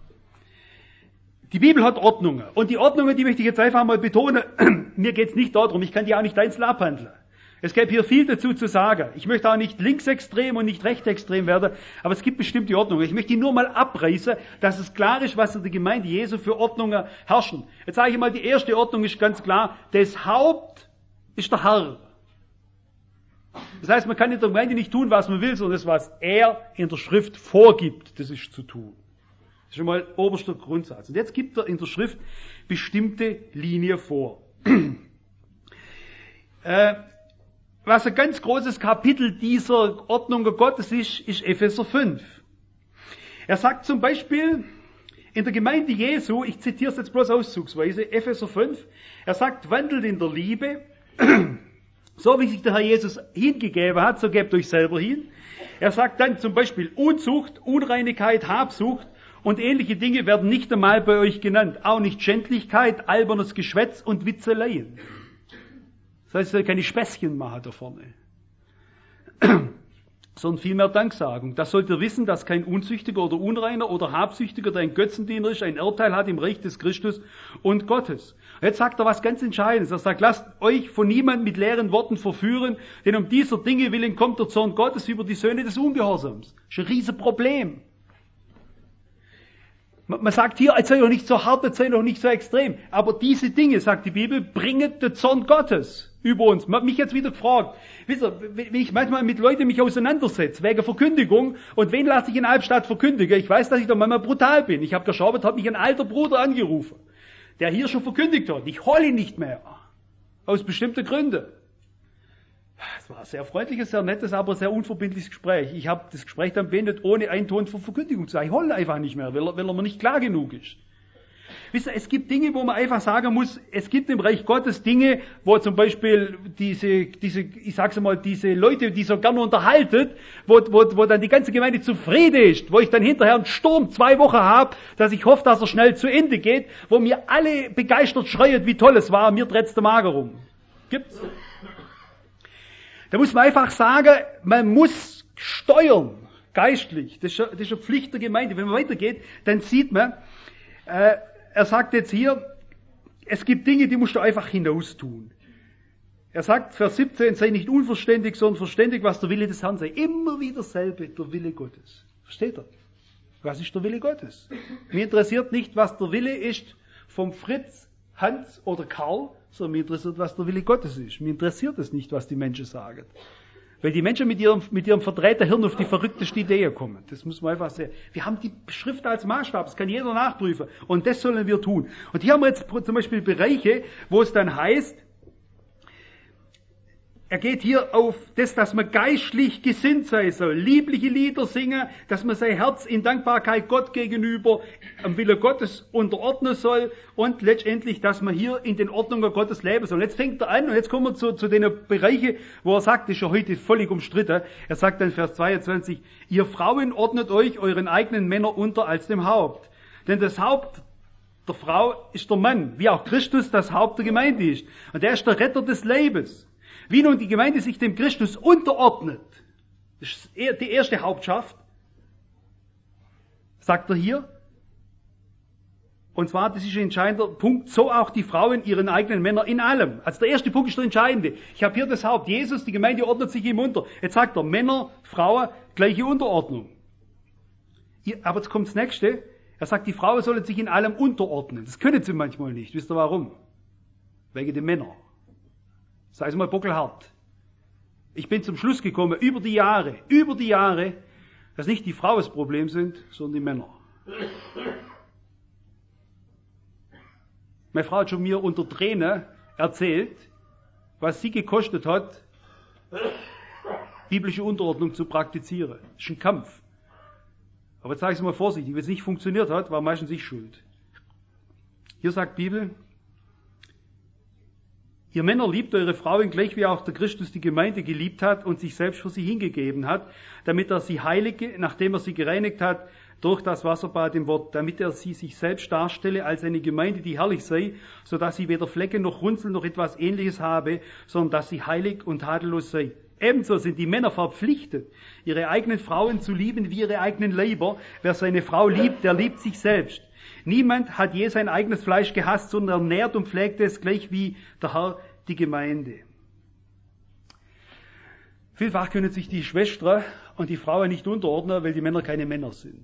Die Bibel hat Ordnungen. Und die Ordnungen, die möchte ich jetzt einfach mal betonen, mir geht's nicht darum, ich kann die auch nicht einzeln abhandeln. Es gäbe hier viel dazu zu sagen. Ich möchte auch nicht linksextrem und nicht rechtsextrem werden, aber es gibt bestimmte Ordnungen. Ich möchte die nur mal abreißen, dass es klar ist, was in der Gemeinde Jesu für Ordnungen herrschen. Jetzt sage ich mal, die erste Ordnung ist ganz klar, das Haupt ist der Herr. Das heißt, man kann in der Gemeinde nicht tun, was man will, sondern das, was er in der Schrift vorgibt, das ist zu tun. Das ist schon mal oberster Grundsatz. Und jetzt gibt er in der Schrift bestimmte Linie vor. Was ein ganz großes Kapitel dieser Ordnung Gottes ist Epheser 5. Er sagt zum Beispiel in der Gemeinde Jesu, ich zitiere es jetzt bloß auszugsweise, Epheser 5, er sagt, wandelt in der Liebe, so wie sich der Herr Jesus hingegeben hat, so gebt euch selber hin. Er sagt dann zum Beispiel Unzucht, Unreinigkeit, Habsucht und ähnliche Dinge werden nicht einmal bei euch genannt. Auch nicht Schändlichkeit, albernes Geschwätz und Witzeleien. Das heißt, ihr keine Späßchen machen da vorne. Sondern vielmehr Danksagung. Das sollt ihr wissen, dass kein Unzüchtiger oder Unreiner oder Habsüchtiger, der ein Götzendiener ist, ein Erbteil hat im Reich des Christus und Gottes. Und jetzt sagt er was ganz Entscheidendes. Er sagt, lasst euch von niemand mit leeren Worten verführen, denn um dieser Dinge willen kommt der Zorn Gottes über die Söhne des Ungehorsams. Das ist ein Riesenproblem. Man sagt hier, jetzt sei doch nicht so hart, jetzt sei doch nicht so extrem. Aber diese Dinge, sagt die Bibel, bringen den Zorn Gottes über uns. Man hat mich jetzt wieder gefragt, wisst ihr, wenn ich manchmal mit Leuten mich auseinandersetze, wegen Verkündigung, und wen lasse ich in Albstadt verkündigen? Ich weiß, dass ich da manchmal brutal bin. Ich habe geschaut, hat mich ein alter Bruder angerufen, der hier schon verkündigt hat. Ich hole ihn nicht mehr. Aus bestimmten Gründen. Es war ein sehr freundliches, sehr nettes, aber sehr unverbindliches Gespräch. Ich habe das Gespräch dann beendet, ohne einen Ton von Verkündigung zu sagen. Ich hole einfach nicht mehr, weil er mir nicht klar genug ist. Wisst ihr, es gibt Dinge, wo man einfach sagen muss, es gibt im Reich Gottes Dinge, wo zum Beispiel ich sag's mal, diese Leute, die so gerne unterhalten, wo dann die ganze Gemeinde zufrieden ist, wo ich dann hinterher einen Sturm 2 Wochen habe, dass ich hoffe, dass er schnell zu Ende geht, wo mir alle begeistert schreien, wie toll es war, mir dreht's der Magerung. Gibt's? Da muss man einfach sagen, man muss steuern, geistlich. Das ist eine Pflicht der Gemeinde. Wenn man weitergeht, dann sieht man, er sagt jetzt hier, es gibt Dinge, die musst du einfach hinaus tun. Er sagt, Vers 17, sei nicht unverständig, sondern verständig, was der Wille des Herrn sei. Immer wieder dasselbe, der Wille Gottes. Versteht ihr? Was ist der Wille Gottes? Mir interessiert nicht, was der Wille ist vom Fritz, Hans oder Karl, sondern mir interessiert, was der Wille Gottes ist. Mir interessiert es nicht, was die Menschen sagen. Weil die Menschen mit ihrem Vertreterhirn auf die verrückteste Idee kommen. Das muss man einfach sehen. Wir haben die Schrift als Maßstab, das kann jeder nachprüfen. Und das sollen wir tun. Und hier haben wir jetzt zum Beispiel Bereiche, wo es dann heißt, er geht hier auf das, dass man geistlich gesinnt sein soll, liebliche Lieder singen, dass man sein Herz in Dankbarkeit Gott gegenüber am Wille Gottes unterordnen soll und letztendlich, dass man hier in den Ordnungen Gottes leben soll. Jetzt fängt er an und jetzt kommen wir zu den Bereichen, wo er sagt, das ist ja heute völlig umstritten. Er sagt dann Vers 22, ihr Frauen ordnet euch euren eigenen Männern unter als dem Haupt. Denn das Haupt der Frau ist der Mann, wie auch Christus das Haupt der Gemeinde ist. Und er ist der Retter des Lebens. Wie nun die Gemeinde sich dem Christus unterordnet, das ist die erste Hauptschaft, sagt er hier. Und zwar, das ist ein entscheidender Punkt, so auch die Frauen ihren eigenen Männern in allem. Also der erste Punkt ist der entscheidende. Ich habe hier das Haupt Jesus, die Gemeinde ordnet sich ihm unter. Jetzt sagt er, Männer, Frauen, gleiche Unterordnung. Aber jetzt kommt das nächste. Er sagt, die Frauen sollen sich in allem unterordnen. Das können sie manchmal nicht. Wisst ihr warum? Wegen den Männern. Sei es mal bockelhart. Ich bin zum Schluss gekommen, über die Jahre, dass nicht die Frauen das Problem sind, sondern die Männer. Meine Frau hat schon mir unter Tränen erzählt, was sie gekostet hat, biblische Unterordnung zu praktizieren. Das ist ein Kampf. Aber jetzt sage ich es mal vorsichtig, wenn es nicht funktioniert hat, war meistens ich schuld. Hier sagt die Bibel, ihr Männer liebt eure Frauen gleich wie auch der Christus die Gemeinde geliebt hat und sich selbst für sie hingegeben hat, damit er sie heilige, nachdem er sie gereinigt hat, durch das Wasserbad im Wort, damit er sie sich selbst darstelle als eine Gemeinde, die herrlich sei, so dass sie weder Flecken noch Runzeln noch etwas Ähnliches habe, sondern dass sie heilig und tadellos sei. Ebenso sind die Männer verpflichtet, ihre eigenen Frauen zu lieben wie ihre eigenen Leiber. Wer seine Frau liebt, der liebt sich selbst. Niemand hat je sein eigenes Fleisch gehasst, sondern ernährt und pflegt es, gleich wie der Herr die Gemeinde. Vielfach können sich die Schwestern und die Frauen nicht unterordnen, weil die Männer keine Männer sind.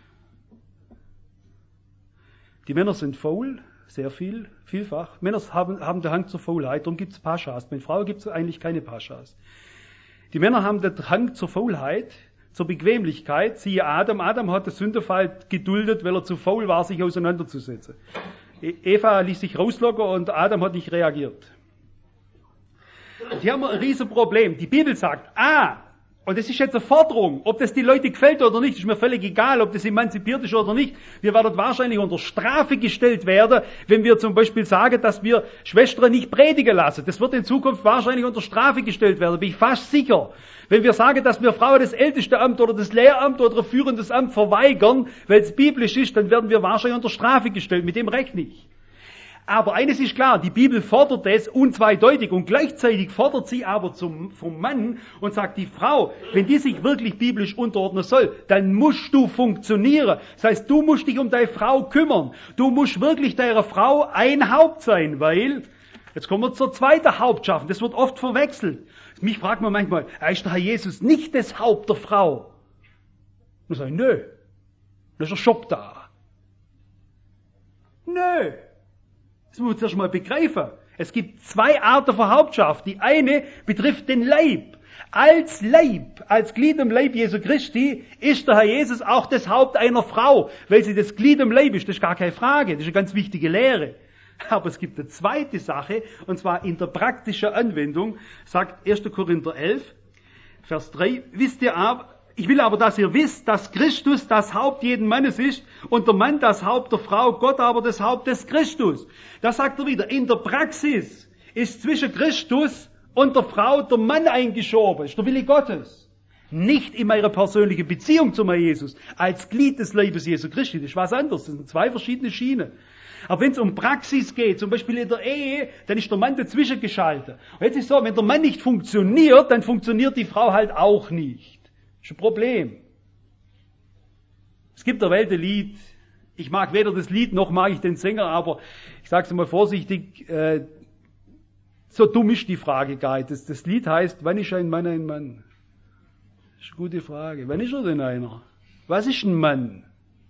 Die Männer sind faul, sehr vielfach. Männer haben den Hang zur Faulheit, darum gibt es Paschas. Bei Frauen gibt es eigentlich keine Paschas. Die Männer haben den Hang zur Faulheit, zur Bequemlichkeit. Siehe Adam. Adam hat den Sündenfall geduldet, weil er zu faul war, sich auseinanderzusetzen. Eva ließ sich rauslocken und Adam hat nicht reagiert. Hier haben wir ein Riesenproblem. Die Bibel sagt, und das ist jetzt eine Forderung, ob das die Leute gefällt oder nicht, ist mir völlig egal, ob das emanzipiert ist oder nicht. Wir werden wahrscheinlich unter Strafe gestellt werden, wenn wir zum Beispiel sagen, dass wir Schwestern nicht predigen lassen. Das wird in Zukunft wahrscheinlich unter Strafe gestellt werden, bin ich fast sicher. Wenn wir sagen, dass wir Frauen das älteste Amt oder das Lehramt oder ein führendes Amt verweigern, weil es biblisch ist, dann werden wir wahrscheinlich unter Strafe gestellt. Mit dem rechne ich. Aber eines ist klar, die Bibel fordert es unzweideutig und gleichzeitig fordert sie aber vom Mann und sagt, die Frau, wenn die sich wirklich biblisch unterordnen soll, dann musst du funktionieren. Das heißt, du musst dich um deine Frau kümmern. Du musst wirklich deiner Frau ein Haupt sein, weil, jetzt kommen wir zur zweiten Hauptschaft, das wird oft verwechselt. Mich fragt man manchmal, ist der Herr Jesus nicht das Haupt der Frau? Und ich sage, nö, da ist ein Schock da. Nö. Das muss man zuerst mal begreifen. Es gibt zwei Arten von Hauptschaft. Die eine betrifft den Leib. Als Glied im Leib Jesu Christi, ist der Herr Jesus auch das Haupt einer Frau, weil sie das Glied im Leib ist. Das ist gar keine Frage. Das ist eine ganz wichtige Lehre. Aber es gibt eine zweite Sache, und zwar in der praktischen Anwendung, sagt 1. Korinther 11, Vers 3, ich will aber, dass ihr wisst, dass Christus das Haupt jeden Mannes ist und der Mann das Haupt der Frau, Gott aber das Haupt des Christus. Da sagt er wieder, in der Praxis ist zwischen Christus und der Frau der Mann eingeschoben, ist der Wille Gottes. Nicht in meiner persönlichen Beziehung zu meinem Jesus, als Glied des Leibes Jesu Christi, das ist was anderes, das sind zwei verschiedene Schienen. Aber wenn es um Praxis geht, zum Beispiel in der Ehe, dann ist der Mann dazwischen geschaltet. Und jetzt ist es so, wenn der Mann nicht funktioniert, dann funktioniert die Frau halt auch nicht. Das ist ein Problem. Es gibt der Welt ein Lied, ich mag weder das Lied noch mag ich den Sänger, aber ich sage es mal vorsichtig, So dumm ist die Frage gar nicht. Das Lied heißt, wann ist ein Mann ein Mann? Das ist eine gute Frage. Wann ist er denn einer? Was ist ein Mann?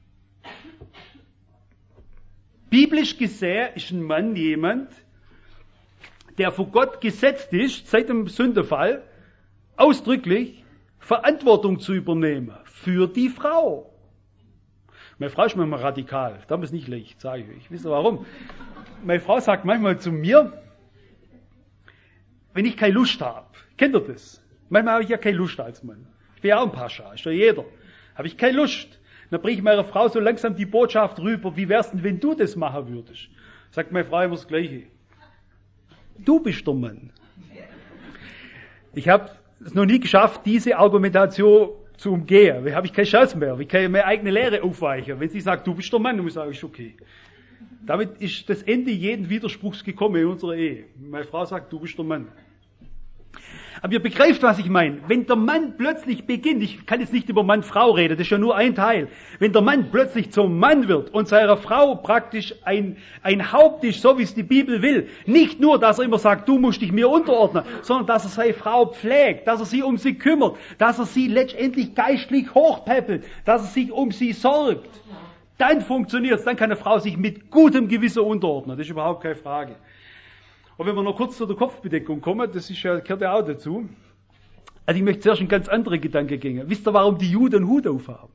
Biblisch gesehen ist ein Mann jemand, der vor Gott gesetzt ist, seit dem Sündenfall, ausdrücklich Verantwortung zu übernehmen für die Frau. Meine Frau ist manchmal radikal, da ist nicht leicht, sage ich euch. Wisst ihr warum? Meine Frau sagt manchmal zu mir, wenn ich keine Lust habe, kennt ihr das? Manchmal habe ich ja keine Lust als Mann. Ich bin ja auch ein Pascha, ist ja jeder. Habe ich keine Lust. Dann bringe ich meiner Frau so langsam die Botschaft rüber, wie wär's denn, wenn du das machen würdest? Sagt meine Frau immer das Gleiche. Du bist der Mann. Ich habe es noch nie geschafft, diese Argumentation zu umgehen. Da habe ich keine Chance mehr. Ich kann ja meine eigene Lehre aufweichen. Wenn sie sagt, du bist der Mann, dann muss ich sagen, ist okay. Damit ist das Ende jeden Widerspruchs gekommen in unserer Ehe. Meine Frau sagt, du bist der Mann. Aber ihr begreift, was ich meine. Wenn der Mann plötzlich beginnt, ich kann jetzt nicht über Mann-Frau reden, das ist ja nur ein Teil. Wenn der Mann plötzlich zum Mann wird und seiner Frau praktisch ein Haupt ist, so wie es die Bibel will, nicht nur, dass er immer sagt, du musst dich mir unterordnen, sondern dass er seine Frau pflegt, dass er sich um sie kümmert, dass er sie letztendlich geistlich hochpäppelt, dass er sich um sie sorgt. Dann funktioniert's, dann kann eine Frau sich mit gutem Gewissen unterordnen, das ist überhaupt keine Frage. Und wenn wir noch kurz zu der Kopfbedeckung kommen, das gehört ja auch dazu. Also ich möchte zuerst einen ganz anderen Gedanke gehen. Wisst ihr, warum die Juden einen Hut aufhaben?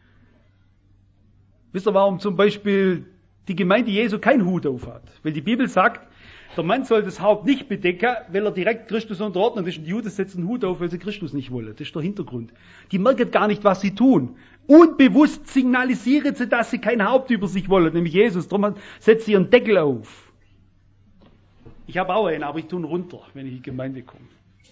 Wisst ihr, warum zum Beispiel die Gemeinde Jesu keinen Hut aufhat? Weil die Bibel sagt, der Mann soll das Haupt nicht bedecken, weil er direkt Christus unterordnet ist. Und die Juden setzen einen Hut auf, weil sie Christus nicht wollen. Das ist der Hintergrund. Die merken gar nicht, was sie tun. Unbewusst signalisieren sie, dass sie kein Haupt über sich wollen, nämlich Jesus. Darum setzen sie ihren Deckel auf. Ich habe auch einen, aber ich tue ihn runter, wenn ich in die Gemeinde komme.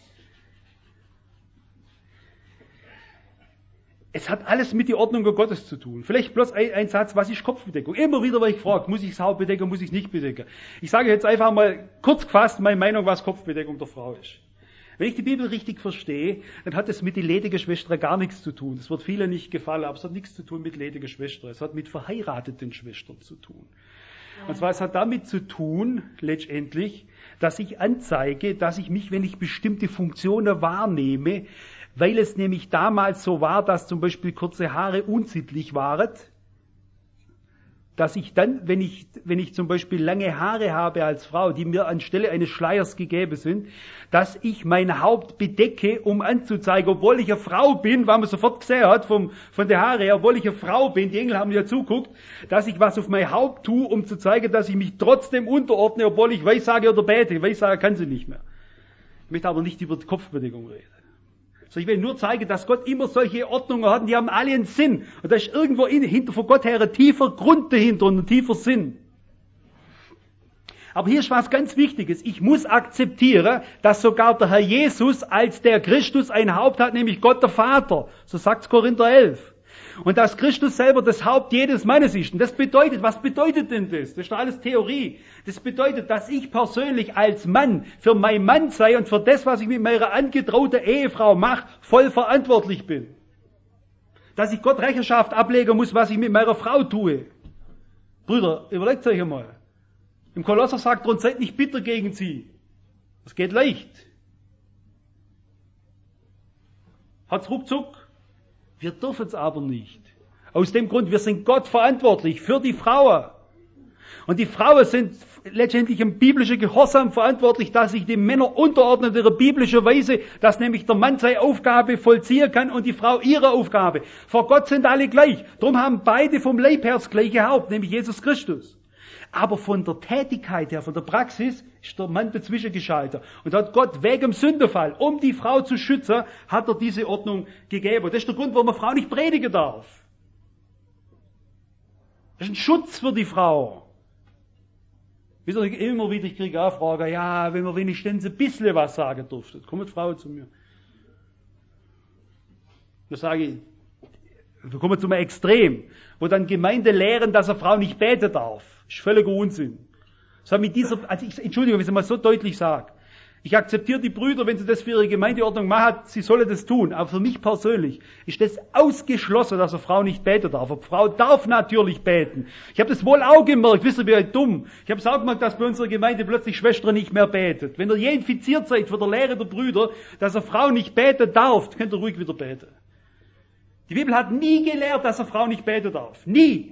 Es hat alles mit der Ordnung Gottes zu tun. Vielleicht bloß ein Satz, was ist Kopfbedeckung? Immer wieder werde ich gefragt, muss ich das Haupt bedecken, muss ich es nicht bedecken? Ich sage jetzt einfach mal kurz gefasst meine Meinung, was Kopfbedeckung der Frau ist. Wenn ich die Bibel richtig verstehe, dann hat es mit den ledigen Schwestern gar nichts zu tun. Das wird vielen nicht gefallen, aber es hat nichts zu tun mit ledigen Schwestern. Es hat mit verheirateten Schwestern zu tun. Und zwar, es hat damit zu tun, letztendlich, dass ich anzeige, dass ich mich, wenn ich bestimmte Funktionen wahrnehme, weil es nämlich damals so war, dass zum Beispiel kurze Haare unsittlich waren, dass ich dann, wenn ich zum Beispiel lange Haare habe als Frau, die mir anstelle eines Schleiers gegeben sind, dass ich mein Haupt bedecke, um anzuzeigen, obwohl ich eine Frau bin, weil man sofort gesehen hat von der Haare her, obwohl ich eine Frau bin, die Engel haben ja zuguckt, dass ich was auf mein Haupt tue, um zu zeigen, dass ich mich trotzdem unterordne, obwohl ich Weissage oder bete. Weissage kann sie nicht mehr. Ich möchte aber nicht über die Kopfbedeckung reden. So, ich will nur zeigen, dass Gott immer solche Ordnungen hat, und die haben alle einen Sinn. Und da ist irgendwo hinter vor Gott her ein tiefer Grund dahinter und ein tiefer Sinn. Aber hier ist was ganz Wichtiges. Ich muss akzeptieren, dass sogar der Herr Jesus als der Christus ein Haupt hat, nämlich Gott der Vater. So sagt Korinther 11. Und dass Christus selber das Haupt jedes Mannes ist. Und das bedeutet, was bedeutet denn das? Das ist doch alles Theorie. Das bedeutet, dass ich persönlich als Mann für meinen Mann sei und für das, was ich mit meiner angetrauten Ehefrau mache, voll verantwortlich bin. Dass ich Gott Rechenschaft ablegen muss, was ich mit meiner Frau tue. Brüder, überlegt euch einmal. Im Kolosser sagt drin, seid nicht bitter gegen sie. Das geht leicht. Hat's ruckzuck? Wir dürfen es aber nicht. Aus dem Grund, wir sind Gott verantwortlich für die Frauen. Und die Frauen sind letztendlich im biblischen Gehorsam verantwortlich, dass sich die Männer unterordnen in ihrer biblischen Weise, dass nämlich der Mann seine Aufgabe vollziehen kann und die Frau ihre Aufgabe. Vor Gott sind alle gleich. Darum haben beide vom Leib her das gleiche Haupt, nämlich Jesus Christus. Aber von der Tätigkeit her, von der Praxis, ist der Mann dazwischen geschaltet. Und hat Gott wegen dem Sündenfall, um die Frau zu schützen, hat er diese Ordnung gegeben. Das ist der Grund, warum eine Frau nicht predigen darf. Das ist ein Schutz für die Frau. Wisst ihr, immer wieder, ich kriege auch Fragen, ja, wenn man wenigstens ein bisschen was sagen durfte. Kommen die Frauen zu mir. Da sage ich, wir kommen zu einem Extrem, wo dann Gemeinde lehren, dass eine Frau nicht beten darf. Das ist völliger Unsinn. Das hat mit dieser, Entschuldigung, wenn ich es mal so deutlich sage. Ich akzeptiere die Brüder, wenn sie das für ihre Gemeindeordnung machen, sie sollen das tun. Aber für mich persönlich ist das ausgeschlossen, dass eine Frau nicht beten darf. Eine Frau darf natürlich beten. Ich habe das wohl auch gemerkt, wisst ihr, wie dumm. Ich habe es auch gemerkt, dass bei unserer Gemeinde plötzlich Schwestern nicht mehr betet. Wenn ihr je infiziert seid von der Lehre der Brüder, dass eine Frau nicht beten darf, könnt ihr ruhig wieder beten. Die Bibel hat nie gelehrt, dass eine Frau nicht beten darf. Nie.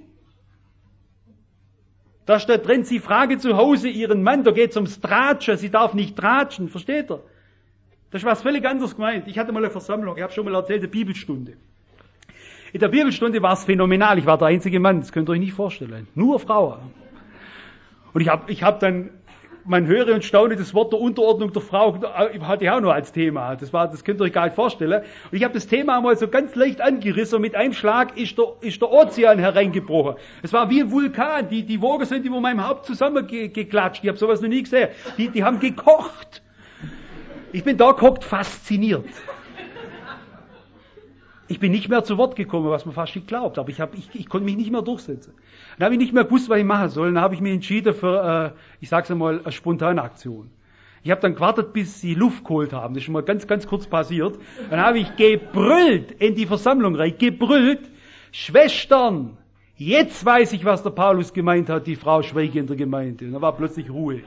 Da steht drin, sie frage zu Hause ihren Mann, da geht es ums Tratschen, sie darf nicht tratschen, versteht ihr? Das ist was völlig anderes gemeint. Ich hatte mal eine Versammlung, ich habe schon mal erzählt, eine Bibelstunde. In der Bibelstunde war es phänomenal, ich war der einzige Mann, das könnt ihr euch nicht vorstellen, nur Frauen. Und ich hab dann, man höre und staune, das Wort der Unterordnung der Frau hatte ich auch noch als Thema. Das könnt ihr euch gar nicht vorstellen. Und ich habe das Thema einmal so ganz leicht angerissen und mit einem Schlag ist der Ozean hereingebrochen. Es war wie ein Vulkan. Die Wogen sind über meinem Haupt zusammengeklatscht. Ich habe sowas noch nie gesehen. Die haben gekocht. Ich bin da gehockt, fasziniert. Ich bin nicht mehr zu Wort gekommen, was man fast nicht glaubt, aber ich konnte mich nicht mehr durchsetzen. Dann habe ich nicht mehr gewusst, was ich machen soll. Dann habe ich mich entschieden für, ich sag's einmal, eine spontane Aktion. Ich habe dann gewartet, bis sie Luft geholt haben. Das ist schon mal ganz, ganz kurz passiert. Dann habe ich gebrüllt in die Versammlung rein, gebrüllt, Schwestern, jetzt weiß ich, was der Paulus gemeint hat, die Frau schweige in der Gemeinde. Und da war plötzlich Ruhe.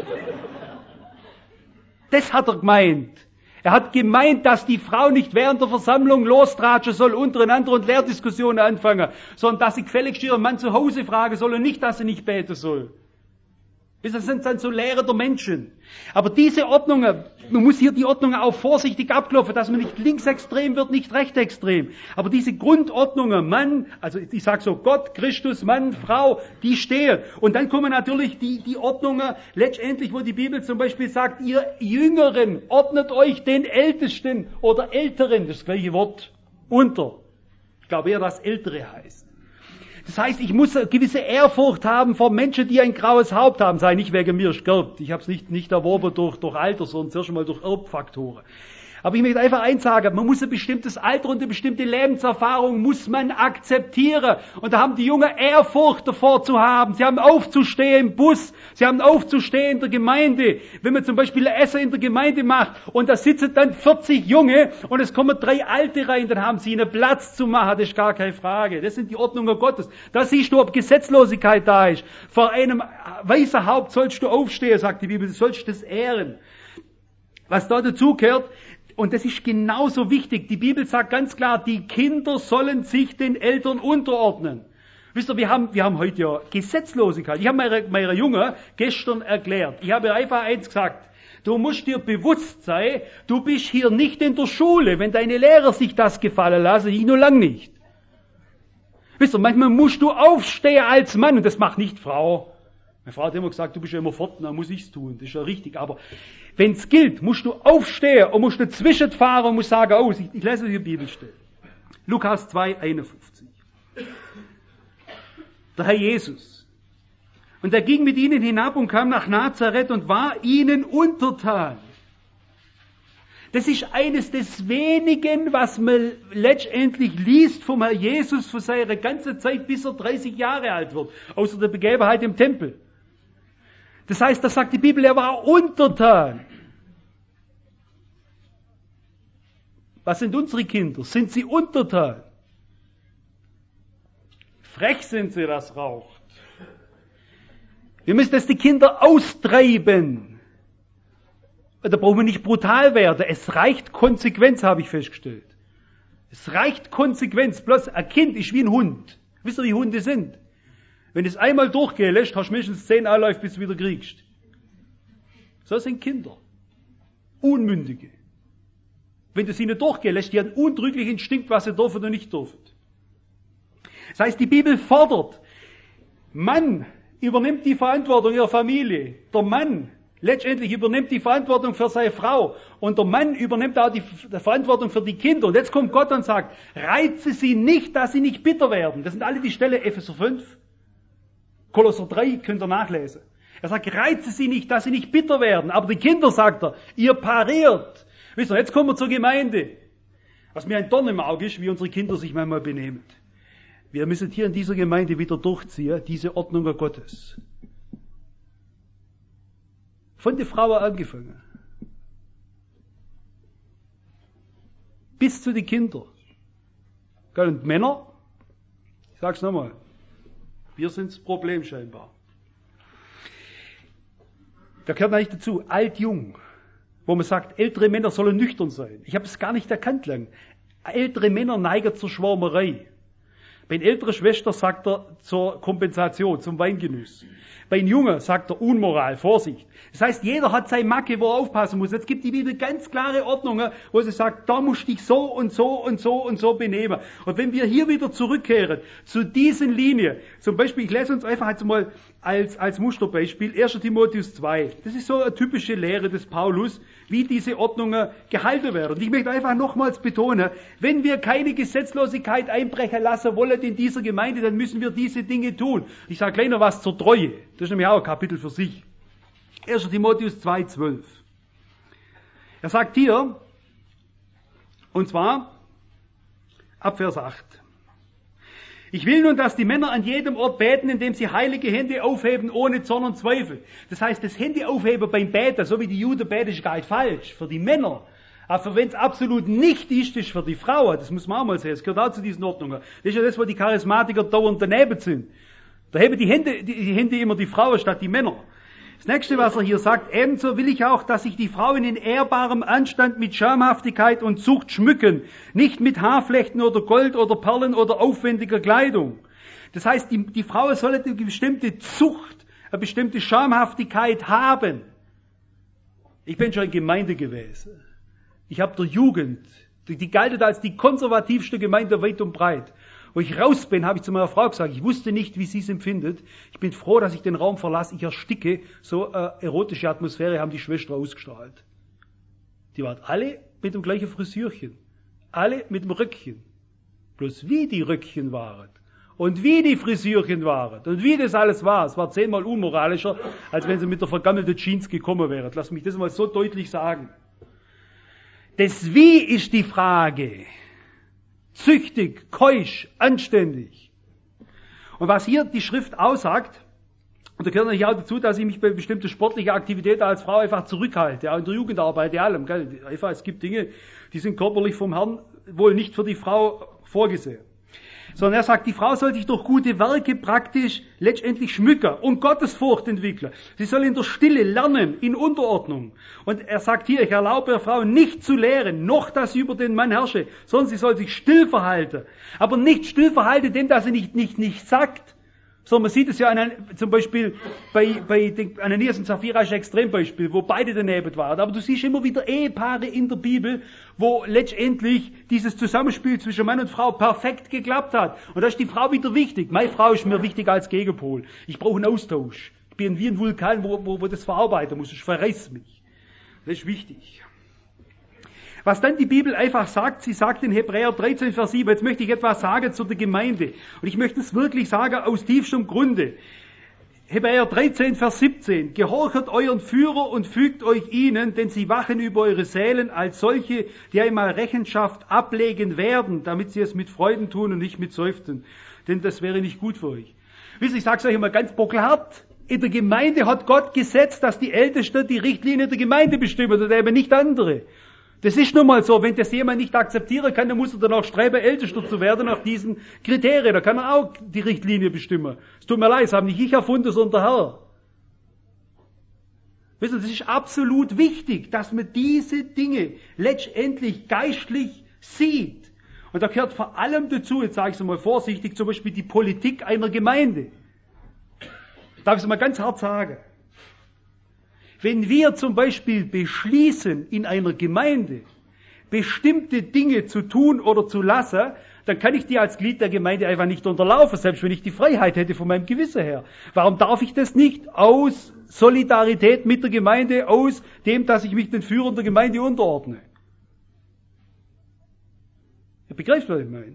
Das hat er gemeint. Er hat gemeint, dass die Frau nicht während der Versammlung lostratschen soll untereinander und Lehrdiskussionen anfangen, sondern dass sie gefälligst ihren Mann zu Hause fragen soll und nicht, dass sie nicht beten soll. Das sind dann so Lehre der Menschen. Aber diese Ordnungen, man muss hier die Ordnungen auch vorsichtig abklopfen, dass man nicht linksextrem wird, nicht rechtsextrem. Aber diese Grundordnungen, Mann, also ich sag so, Gott, Christus, Mann, Frau, die stehen. Und dann kommen natürlich die Ordnungen, letztendlich, wo die Bibel zum Beispiel sagt, ihr Jüngeren, ordnet euch den Ältesten oder Älteren, das gleiche Wort, unter. Ich glaube eher, dass Ältere heißt. Das heißt, ich muss eine gewisse Ehrfurcht haben vor Menschen, die ein graues Haupt haben. Sei nicht wegen mir geerbt. Ich habe es nicht erworben durch Alter, sondern zuerst einmal durch Erbfaktoren. Aber ich möchte einfach eins sagen, man muss ein bestimmtes Alter und eine bestimmte Lebenserfahrung muss man akzeptieren. Und da haben die Jungen Ehrfurcht davor zu haben. Sie haben aufzustehen im Bus, sie haben aufzustehen in der Gemeinde. Wenn man zum Beispiel ein Essen in der Gemeinde macht und da sitzen dann 40 Junge und es kommen 3 Alte rein, dann haben sie ihnen Platz zu machen, das ist gar keine Frage. Das sind die Ordnungen Gottes. Da siehst du, ob Gesetzlosigkeit da ist. Vor einem weißen Haupt sollst du aufstehen, sagt die Bibel, du sollst das ehren. Was da dazugehört, und das ist genauso wichtig. Die Bibel sagt ganz klar, die Kinder sollen sich den Eltern unterordnen. Wisst ihr, wir haben heute ja Gesetzlosigkeit. Ich habe meiner Jungen gestern erklärt. Ich habe einfach eins gesagt. Du musst dir bewusst sein, du bist hier nicht in der Schule. Wenn deine Lehrer sich das gefallen lassen, ich nur lang nicht. Wisst ihr, manchmal musst du aufstehen als Mann. Und das macht nicht Frau. Meine Frau hat immer gesagt, du bist ja immer fort, dann muss ich's tun. Das ist ja richtig. Aber wenn es gilt, musst du aufstehen und musst dazwischen fahren und musst sagen, oh, ich lese die Bibelstelle. Lukas 2,51. Der Herr Jesus. Und er ging mit ihnen hinab und kam nach Nazareth und war ihnen untertan. Das ist eines des wenigen, was man letztendlich liest vom Herr Jesus für seine ganze Zeit, bis er 30 Jahre alt wird. Außer der Begebenheit im Tempel. Das heißt, da sagt die Bibel, er war untertan. Was sind unsere Kinder? Sind sie untertan? Frech sind sie, das raucht. Wir müssen das die Kinder austreiben. Da brauchen wir nicht brutal werden. Es reicht Konsequenz, habe ich festgestellt. Es reicht Konsequenz. Bloß ein Kind ist wie ein Hund. Wisst ihr, wie Hunde sind? Wenn du es einmal durchgehen lässt, hast du mindestens 10 Anläufe, bis du wieder kriegst. So sind Kinder. Unmündige. Wenn du sie nicht durchgehen lässt, die haben untrüglichen Instinkt, was sie dürfen und nicht dürfen. Das heißt, die Bibel fordert, Mann übernimmt die Verantwortung ihrer Familie. Der Mann letztendlich übernimmt die Verantwortung für seine Frau. Und der Mann übernimmt auch die Verantwortung für die Kinder. Und jetzt kommt Gott und sagt, reize sie nicht, dass sie nicht bitter werden. Das sind alle die Stelle, Epheser 5. Kolosser 3 könnt ihr nachlesen. Er sagt, reize sie nicht, dass sie nicht bitter werden. Aber die Kinder, sagt er, ihr pariert. Wisst ihr, jetzt kommen wir zur Gemeinde. Was mir ein Dorn im Auge ist, wie unsere Kinder sich manchmal benehmen. Wir müssen hier in dieser Gemeinde wieder durchziehen, diese Ordnungen Gottes. Von der Frau angefangen. Bis zu den Kindern. Und Männer, ich sag's nochmal, wir sind das Problem scheinbar. Da gehört eigentlich dazu, alt-jung, wo man sagt, ältere Männer sollen nüchtern sein. Ich habe es gar nicht erkannt lang. Ältere Männer neigen zur Schwärmerei. Bei einer älteren Schwester sagt er zur Kompensation, zum Weingenuss. Bei einem Jungen sagt er Unmoral, Vorsicht. Das heißt, jeder hat seine Macke, wo er aufpassen muss. Jetzt gibt die Bibel ganz klare Ordnungen, wo sie sagt, da musst du dich so und so und so und so benehmen. Und wenn wir hier wieder zurückkehren zu diesen Linien, zum Beispiel, ich lese uns einfach jetzt mal als Musterbeispiel 1. Timotheus 2. Das ist so eine typische Lehre des Paulus, wie diese Ordnungen gehalten werden. Und ich möchte einfach nochmals betonen, wenn wir keine Gesetzlosigkeit einbrechen lassen wollen in dieser Gemeinde, dann müssen wir diese Dinge tun. Ich sage gleich noch was zur Treue. Das ist nämlich auch ein Kapitel für sich. 1. Timotheus 2,12. Er sagt hier, und zwar ab Vers 8. Ich will nun, dass die Männer an jedem Ort beten, indem sie heilige Hände aufheben, ohne Zorn und Zweifel. Das heißt, das Hände aufheben beim Beten, so wie die Juden beten, ist gar nicht falsch, für die Männer. Aber wenn es absolut nicht ist für die Frauen, das muss man auch mal sehen, es gehört auch zu diesen Ordnungen. Das ist ja das, wo die Charismatiker dauernd daneben sind. Da heben die Hände immer die Frauen statt die Männer. Das nächste, was er hier sagt, ebenso will ich auch, dass sich die Frauen in ehrbarem Anstand mit Schamhaftigkeit und Zucht schmücken, nicht mit Haarflechten oder Gold oder Perlen oder aufwendiger Kleidung. Das heißt, die Frauen sollen eine bestimmte Zucht, eine bestimmte Schamhaftigkeit haben. Ich bin schon in Gemeinde gewesen. Ich habe der Jugend, die galt als die konservativste Gemeinde weit und breit. Wo ich raus bin, habe ich zu meiner Frau gesagt, ich wusste nicht, wie sie es empfindet. Ich bin froh, dass ich den Raum verlasse, ich ersticke. So erotische Atmosphäre haben die Schwestern ausgestrahlt. Die waren alle mit dem gleichen Frisürchen. Alle mit dem Röckchen. Bloß wie die Röckchen waren. Und wie die Frisürchen waren. Und wie das alles war. Es war 10-mal unmoralischer, als wenn sie mit der vergammelten Jeans gekommen wären. Lass mich das mal so deutlich sagen. Das Wie ist die Frage. Züchtig, keusch, anständig. Und was hier die Schrift aussagt, und da gehört natürlich auch dazu, dass ich mich bei bestimmten sportlichen Aktivitäten als Frau einfach zurückhalte, auch in der Jugendarbeit, in allem. Gell? Einfach, es gibt Dinge, die sind körperlich vom Herrn wohl nicht für die Frau vorgesehen. Sondern er sagt, die Frau soll sich durch gute Werke praktisch letztendlich schmücken und Gottesfurcht entwickeln. Sie soll in der Stille lernen, in Unterordnung. Und er sagt hier, ich erlaube der Frau nicht zu lehren, noch dass sie über den Mann herrsche, sondern sie soll sich still verhalten. Aber nicht still verhalten, dem, dass sie nicht sagt. So, man sieht es ja zum Beispiel bei Ananias und Sapphira ist ein Extrembeispiel, wo beide daneben waren. Aber du siehst immer wieder Ehepaare in der Bibel, wo letztendlich dieses Zusammenspiel zwischen Mann und Frau perfekt geklappt hat. Und da ist die Frau wieder wichtig. Meine Frau ist mir wichtig als Gegenpol. Ich brauche einen Austausch. Ich bin wie ein Vulkan, wo das verarbeiten muss. Ich verreiß mich. Das ist wichtig. Was dann die Bibel einfach sagt, sie sagt in Hebräer 13, Vers 7, jetzt möchte ich etwas sagen zu der Gemeinde. Und ich möchte es wirklich sagen aus tiefstem Grunde. Hebräer 13, Vers 17, gehorchet euren Führer und fügt euch ihnen, denn sie wachen über eure Seelen als solche, die einmal Rechenschaft ablegen werden, damit sie es mit Freuden tun und nicht mit Seufzen. Denn das wäre nicht gut für euch. Wisst ihr, ich sage es euch immer ganz bockelhart. In der Gemeinde hat Gott gesetzt, dass die Ältesten die Richtlinie der Gemeinde bestimmen und eben nicht andere. Das ist nun mal so, wenn das jemand nicht akzeptieren kann, dann muss er dann auch streben, Ältester zu werden nach diesen Kriterien. Da kann er auch die Richtlinie bestimmen. Es tut mir leid, das habe nicht ich erfunden, sondern der Herr. Wisst ihr, das ist absolut wichtig, dass man diese Dinge letztendlich geistlich sieht. Und da gehört vor allem dazu, jetzt sage ich es mal vorsichtig, zum Beispiel die Politik einer Gemeinde. Darf ich es mal ganz hart sagen? Wenn wir zum Beispiel beschließen, in einer Gemeinde bestimmte Dinge zu tun oder zu lassen, dann kann ich die als Glied der Gemeinde einfach nicht unterlaufen, selbst wenn ich die Freiheit hätte von meinem Gewissen her. Warum darf ich das nicht? Aus Solidarität mit der Gemeinde, aus dem, dass ich mich den Führern der Gemeinde unterordne. Ihr begreift, was ich meine?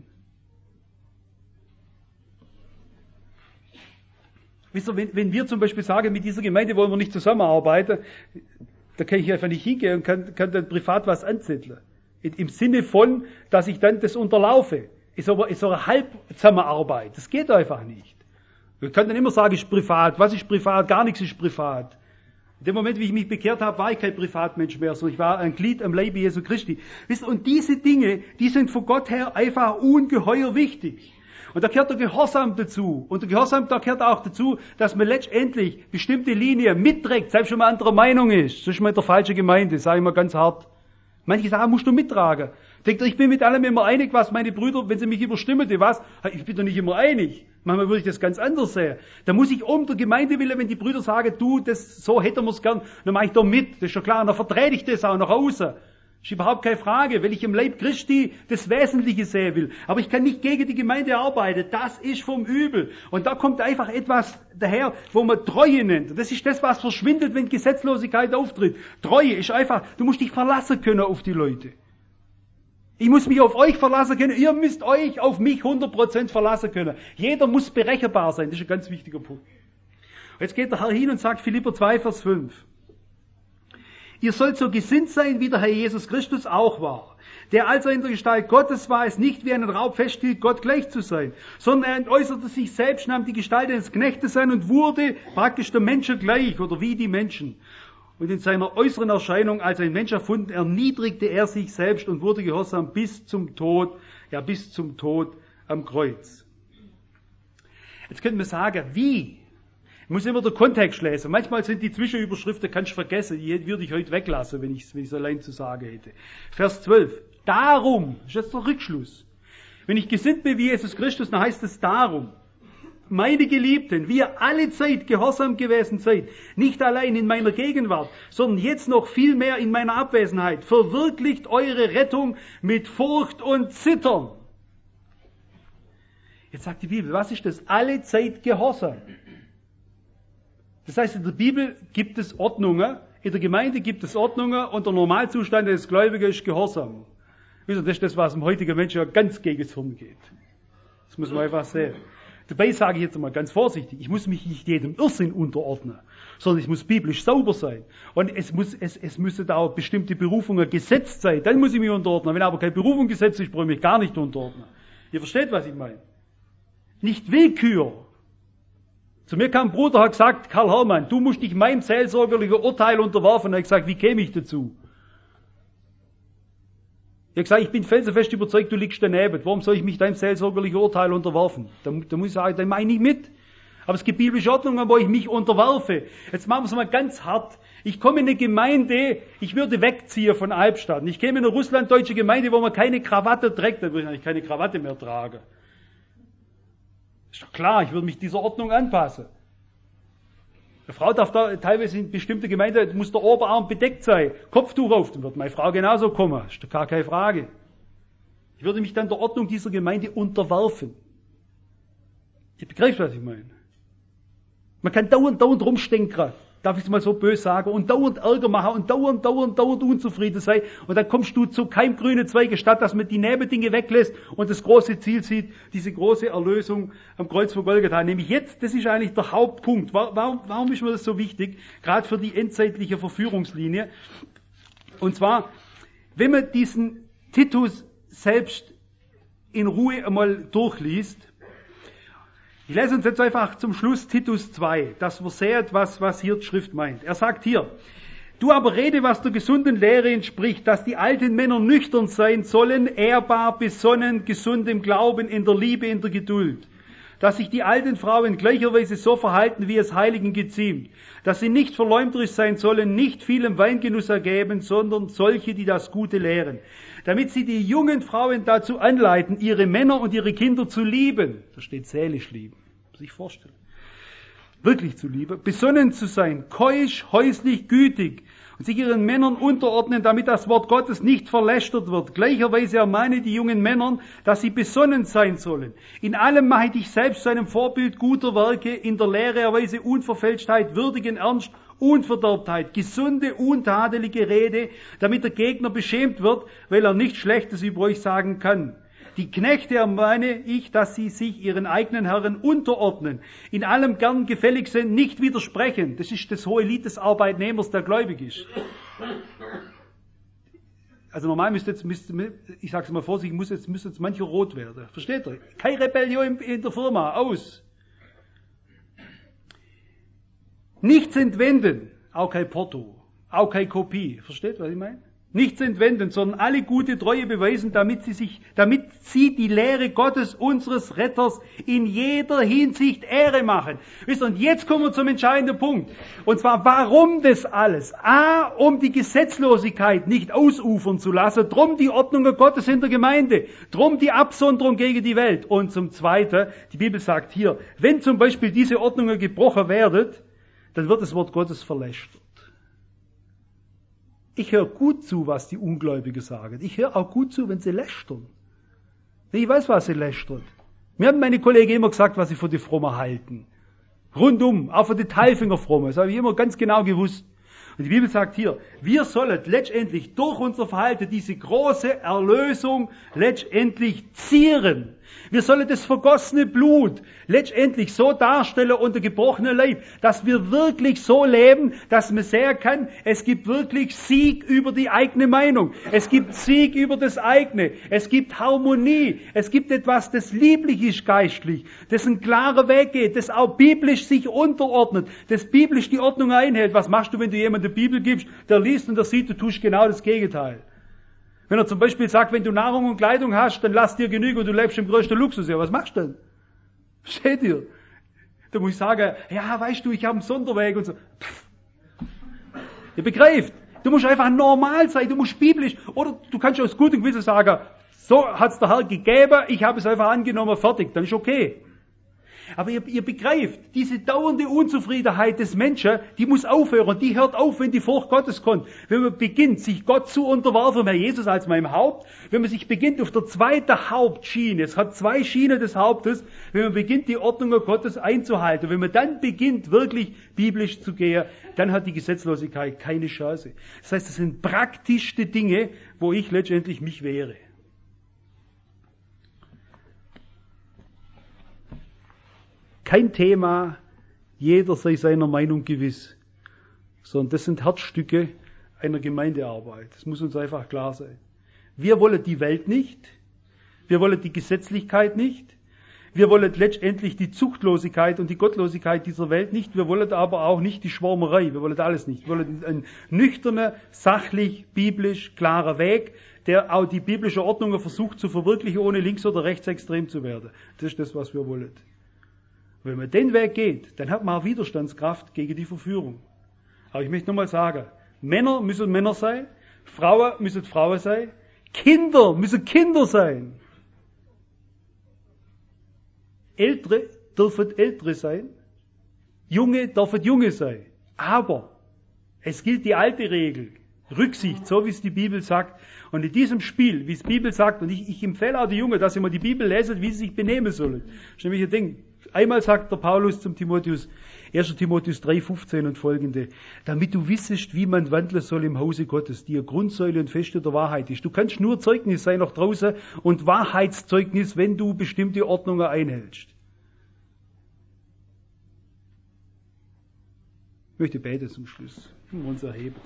Wisst ihr, wenn wir zum Beispiel sagen, mit dieser Gemeinde wollen wir nicht zusammenarbeiten, da kann ich einfach nicht hingehen und kann dann privat was anzetteln. Im Sinne von, dass ich dann das unterlaufe. Ist aber eine Halbzusammenarbeit. Das geht einfach nicht. Wir können dann immer sagen, ist privat. Was ist privat? Gar nichts ist privat. In dem Moment, wie ich mich bekehrt habe, war ich kein Privatmensch mehr, sondern ich war ein Glied am Leibe Jesu Christi. Wisst ihr, und diese Dinge, die sind von Gott her einfach ungeheuer wichtig. Und da gehört der Gehorsam dazu. Und der Gehorsam, da gehört auch dazu, dass man letztendlich bestimmte Linien mitträgt, selbst wenn man anderer Meinung ist. Sonst ist man in der falschen Gemeinde, sage ich mal ganz hart. Manche sagen, musst du mittragen. Denkt ihr, ich bin mit allem immer einig, was meine Brüder, wenn sie mich überstimmen, was? Ich bin doch nicht immer einig. Manchmal würde ich das ganz anders sehen. Da muss ich um der Gemeinde willen, wenn die Brüder sagen, du, das, so hätten wir es gern, dann mache ich doch mit. Das ist schon klar. Und dann vertrete ich das auch nach außen. Ist überhaupt keine Frage, weil ich im Leib Christi das Wesentliche sehen will. Aber ich kann nicht gegen die Gemeinde arbeiten. Das ist vom Übel. Und da kommt einfach etwas daher, wo man Treue nennt. Das ist das, was verschwindet, wenn Gesetzlosigkeit auftritt. Treue ist einfach, du musst dich verlassen können auf die Leute. Ich muss mich auf euch verlassen können. Ihr müsst euch auf mich 100% verlassen können. Jeder muss berechenbar sein. Das ist ein ganz wichtiger Punkt. Jetzt geht der Herr hin und sagt, Philipper 2, Vers 5. Ihr sollt so gesinnt sein, wie der Herr Jesus Christus auch war. Der, als er in der Gestalt Gottes war, es nicht wie einen Raub festhielt, Gott gleich zu sein, sondern er entäußerte sich selbst, nahm die Gestalt eines Knechtes an und wurde praktisch der Menschen gleich oder wie die Menschen. Und in seiner äußeren Erscheinung als ein Mensch erfunden, erniedrigte er sich selbst und wurde gehorsam bis zum Tod, ja bis zum Tod am Kreuz. Jetzt könnte man sagen, wie? Ich muss immer den Kontext lesen. Manchmal sind die Zwischenüberschriften, kannst du vergessen, die würde ich heute weglassen, wenn ich es allein zu sagen hätte. Vers 12. Darum, das ist jetzt der Rückschluss. Wenn ich gesinnt bin wie Jesus Christus, dann heißt es darum. Meine Geliebten, wie ihr alle Zeit gehorsam gewesen seid, nicht allein in meiner Gegenwart, sondern jetzt noch viel mehr in meiner Abwesenheit, verwirklicht eure Rettung mit Furcht und Zittern. Jetzt sagt die Bibel, was ist das? Alle Zeit Gehorsam. Das heißt, in der Bibel gibt es Ordnungen, in der Gemeinde gibt es Ordnungen und der Normalzustand des Gläubigen ist Gehorsam. Das ist das, was dem heutigen Menschen ja ganz gegen das Hirn geht. Das muss man einfach sehen. Dabei sage ich jetzt mal ganz vorsichtig, ich muss mich nicht jedem Irrsinn unterordnen, sondern ich muss biblisch sauber sein. Und es müssen da auch bestimmte Berufungen gesetzt sein, dann muss ich mich unterordnen. Wenn aber keine Berufung gesetzt ist, brauche ich mich gar nicht unterordnen. Ihr versteht, was ich meine? Nicht Willkür. Zu mir kam ein Bruder, hat gesagt, Karl Hermann, du musst dich meinem seelsorgerlichen Urteil unterwerfen. Und er hat gesagt, wie käme ich dazu? Ich habe gesagt, ich bin felsenfest überzeugt, du liegst daneben. Warum soll ich mich deinem seelsorgerlichen Urteil unterwerfen? Da muss ich sagen, dann mache ich nicht mit. Aber es gibt biblische Ordnungen, wo ich mich unterwerfe. Jetzt machen wir es mal ganz hart. Ich komme in eine Gemeinde, ich würde wegziehen von Albstadt. Ich käme in eine russlanddeutsche Gemeinde, wo man keine Krawatte trägt, dann würde ich eigentlich keine Krawatte mehr tragen. Ist doch klar, ich würde mich dieser Ordnung anpassen. Eine Frau darf da teilweise in bestimmte Gemeinden, muss der Oberarm bedeckt sein, Kopftuch auf, dann wird meine Frau genauso kommen. Ist doch gar keine Frage. Ich würde mich dann der Ordnung dieser Gemeinde unterwerfen. Ihr begreift, was ich meine. Man kann dauernd rumstenkern, darf ich es mal so böse sagen, und dauernd Ärger machen und dauernd unzufrieden sein. Und dann kommst du zu keinem grünen Zweige, statt dass man die Nebendinge weglässt und das große Ziel sieht, diese große Erlösung am Kreuz von Golgatha. Nämlich jetzt, das ist eigentlich der Hauptpunkt. Warum ist mir das so wichtig? Gerade für die endzeitliche Verführungslinie. Und zwar, wenn man diesen Titus selbst in Ruhe einmal durchliest, ich lese uns jetzt einfach zum Schluss Titus 2, dass wir sehen, was hier die Schrift meint. Er sagt hier, du aber rede, was der gesunden Lehre entspricht, dass die alten Männer nüchtern sein sollen, ehrbar, besonnen, gesund im Glauben, in der Liebe, in der Geduld. Dass sich die alten Frauen gleicherweise so verhalten, wie es Heiligen geziemt. Dass sie nicht verleumderisch sein sollen, nicht vielem Weingenuss ergeben, sondern solche, die das Gute lehren. Damit sie die jungen Frauen dazu anleiten, ihre Männer und ihre Kinder zu lieben. Da steht seelisch lieben, muss ich vorstellen. Wirklich zu lieben, besonnen zu sein, keusch, häuslich, gütig und sich ihren Männern unterordnen, damit das Wort Gottes nicht verlästert wird. Gleicherweise ermahne die jungen Männern, dass sie besonnen sein sollen. In allem mache dich selbst zu einem Vorbild guter Werke, in der Lehre erweise Unverfälschtheit, würdigen Ernst, Unverderbtheit, gesunde, untadelige Rede, damit der Gegner beschämt wird, weil er nichts Schlechtes über euch sagen kann. Die Knechte ermahne ich, dass sie sich ihren eigenen Herren unterordnen, in allem gern gefällig sind, nicht widersprechen. Das ist das hohe Lied des Arbeitnehmers, der gläubig ist. Also normal müsste ich sage es mal vorsichtig, müsste jetzt mancher rot werden. Versteht ihr? Keine Rebellion in der Firma, aus. Nichts entwenden, auch kein Porto, auch keine Kopie. Versteht, was ich meine? Nichts entwenden, sondern alle gute Treue beweisen, damit sie die Lehre Gottes, unseres Retters, in jeder Hinsicht Ehre machen. Wisst ihr, und jetzt kommen wir zum entscheidenden Punkt. Und zwar, warum das alles? A, um die Gesetzlosigkeit nicht ausufern zu lassen, drum die Ordnungen Gottes in der Gemeinde, drum die Absonderung gegen die Welt. Und zum Zweiten, die Bibel sagt hier, wenn zum Beispiel diese Ordnungen gebrochen werden, dann wird das Wort Gottes verlästert. Ich höre gut zu, was die Ungläubigen sagen. Ich höre auch gut zu, wenn sie lästern. Ich weiß, was sie lästern. Mir haben meine Kollegen immer gesagt, was sie von den Frommen halten. Rundum, auch von den Teilfingerfrommen. Das habe ich immer ganz genau gewusst. Und die Bibel sagt hier, wir sollen letztendlich durch unser Verhalten diese große Erlösung letztendlich zieren. Wir sollen das vergossene Blut letztendlich so darstellen unter gebrochenem Leib, dass wir wirklich so leben, dass man sehen kann, es gibt wirklich Sieg über die eigene Meinung. Es gibt Sieg über das eigene. Es gibt Harmonie. Es gibt etwas, das lieblich ist geistlich, das einen klaren Weg geht, das auch biblisch sich unterordnet, das biblisch die Ordnung einhält. Was machst du, wenn du jemandem die Bibel gibst, der liest und der sieht, du tust genau das Gegenteil? Wenn er zum Beispiel sagt, wenn du Nahrung und Kleidung hast, dann lass dir genügen und du lebst im größten Luxus. Ja, was machst du denn? Versteht ihr? Da muss ich sagen, ja, weißt du, ich habe einen Sonderweg und so. Ihr begreift, du musst einfach normal sein, du musst biblisch, oder du kannst aus gutem Gewissen sagen, so hat's der Herr gegeben, ich habe es einfach angenommen, fertig, dann ist okay. Aber ihr begreift, diese dauernde Unzufriedenheit des Menschen, die muss aufhören, die hört auf, wenn die Furcht Gottes kommt. Wenn man beginnt, sich Gott zu unterwerfen, Herr Jesus als meinem Haupt, wenn man sich beginnt auf der zweiten Hauptschiene, es hat zwei Schienen des Hauptes, wenn man beginnt, die Ordnungen Gottes einzuhalten, wenn man dann beginnt, wirklich biblisch zu gehen, dann hat die Gesetzlosigkeit keine Chance. Das heißt, das sind praktischste Dinge, wo ich letztendlich mich wehre. Kein Thema, jeder sei seiner Meinung gewiss, sondern das sind Herzstücke einer Gemeindearbeit. Das muss uns einfach klar sein. Wir wollen die Welt nicht, wir wollen die Gesetzlichkeit nicht, wir wollen letztendlich die Zuchtlosigkeit und die Gottlosigkeit dieser Welt nicht, wir wollen aber auch nicht die Schwärmerei, wir wollen alles nicht. Wir wollen einen nüchternen, sachlich, biblisch, klarer Weg, der auch die biblische Ordnung versucht zu verwirklichen, ohne links- oder rechtsextrem zu werden. Das ist das, was wir wollen. Wenn man den Weg geht, dann hat man auch Widerstandskraft gegen die Verführung. Aber ich möchte nochmal sagen, Männer müssen Männer sein, Frauen müssen Frauen sein, Kinder müssen Kinder sein. Ältere dürfen Ältere sein, Junge dürfen Junge sein. Aber es gilt die alte Regel, Rücksicht, so wie es die Bibel sagt. Und in diesem Spiel, wie es die Bibel sagt, und ich empfehle auch die Jungen, dass sie mal die Bibel lesen, wie sie sich benehmen sollen. Das ist nämlich ein Ding. Einmal sagt der Paulus zum Timotheus, 1. Timotheus 3,15 und folgende, damit du wissest, wie man wandeln soll im Hause Gottes, die Grundsäule und Feste der Wahrheit ist. Du kannst nur Zeugnis sein nach draußen und Wahrheitszeugnis, wenn du bestimmte Ordnungen einhältst. Ich möchte beten zum Schluss. Wir uns erheben.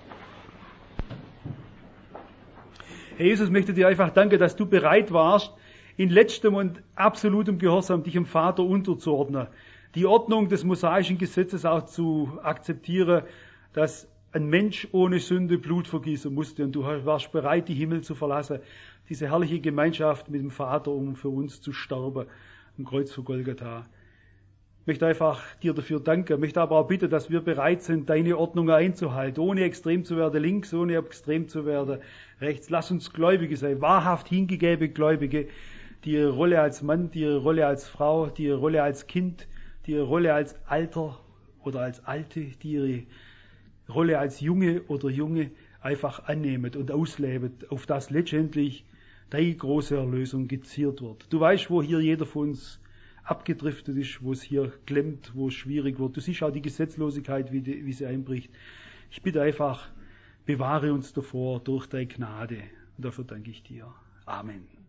Herr Jesus, ich möchte dir einfach danken, dass du bereit warst, in letztem und absolutem Gehorsam dich dem Vater unterzuordnen. Die Ordnung des mosaischen Gesetzes auch zu akzeptieren, dass ein Mensch ohne Sünde Blut vergießen musste und du warst bereit, die Himmel zu verlassen, diese herrliche Gemeinschaft mit dem Vater, um für uns zu sterben, am Kreuz von Golgatha. Ich möchte einfach dir dafür danken, ich möchte aber auch bitten, dass wir bereit sind, deine Ordnungen einzuhalten, ohne extrem zu werden links, ohne extrem zu werden rechts. Lass uns Gläubige sein, wahrhaft hingegebene Gläubige, die ihre Rolle als Mann, die ihre Rolle als Frau, die ihre Rolle als Kind, die ihre Rolle als Alter oder als Alte, die ihre Rolle als Junge oder Junge einfach annehmen und ausleben, auf das letztendlich deine große Erlösung geziert wird. Du weißt, wo hier jeder von uns abgedriftet ist, wo es hier klemmt, wo es schwierig wird. Du siehst auch die Gesetzlosigkeit, wie sie einbricht. Ich bitte einfach, bewahre uns davor durch deine Gnade. Und dafür danke ich dir. Amen.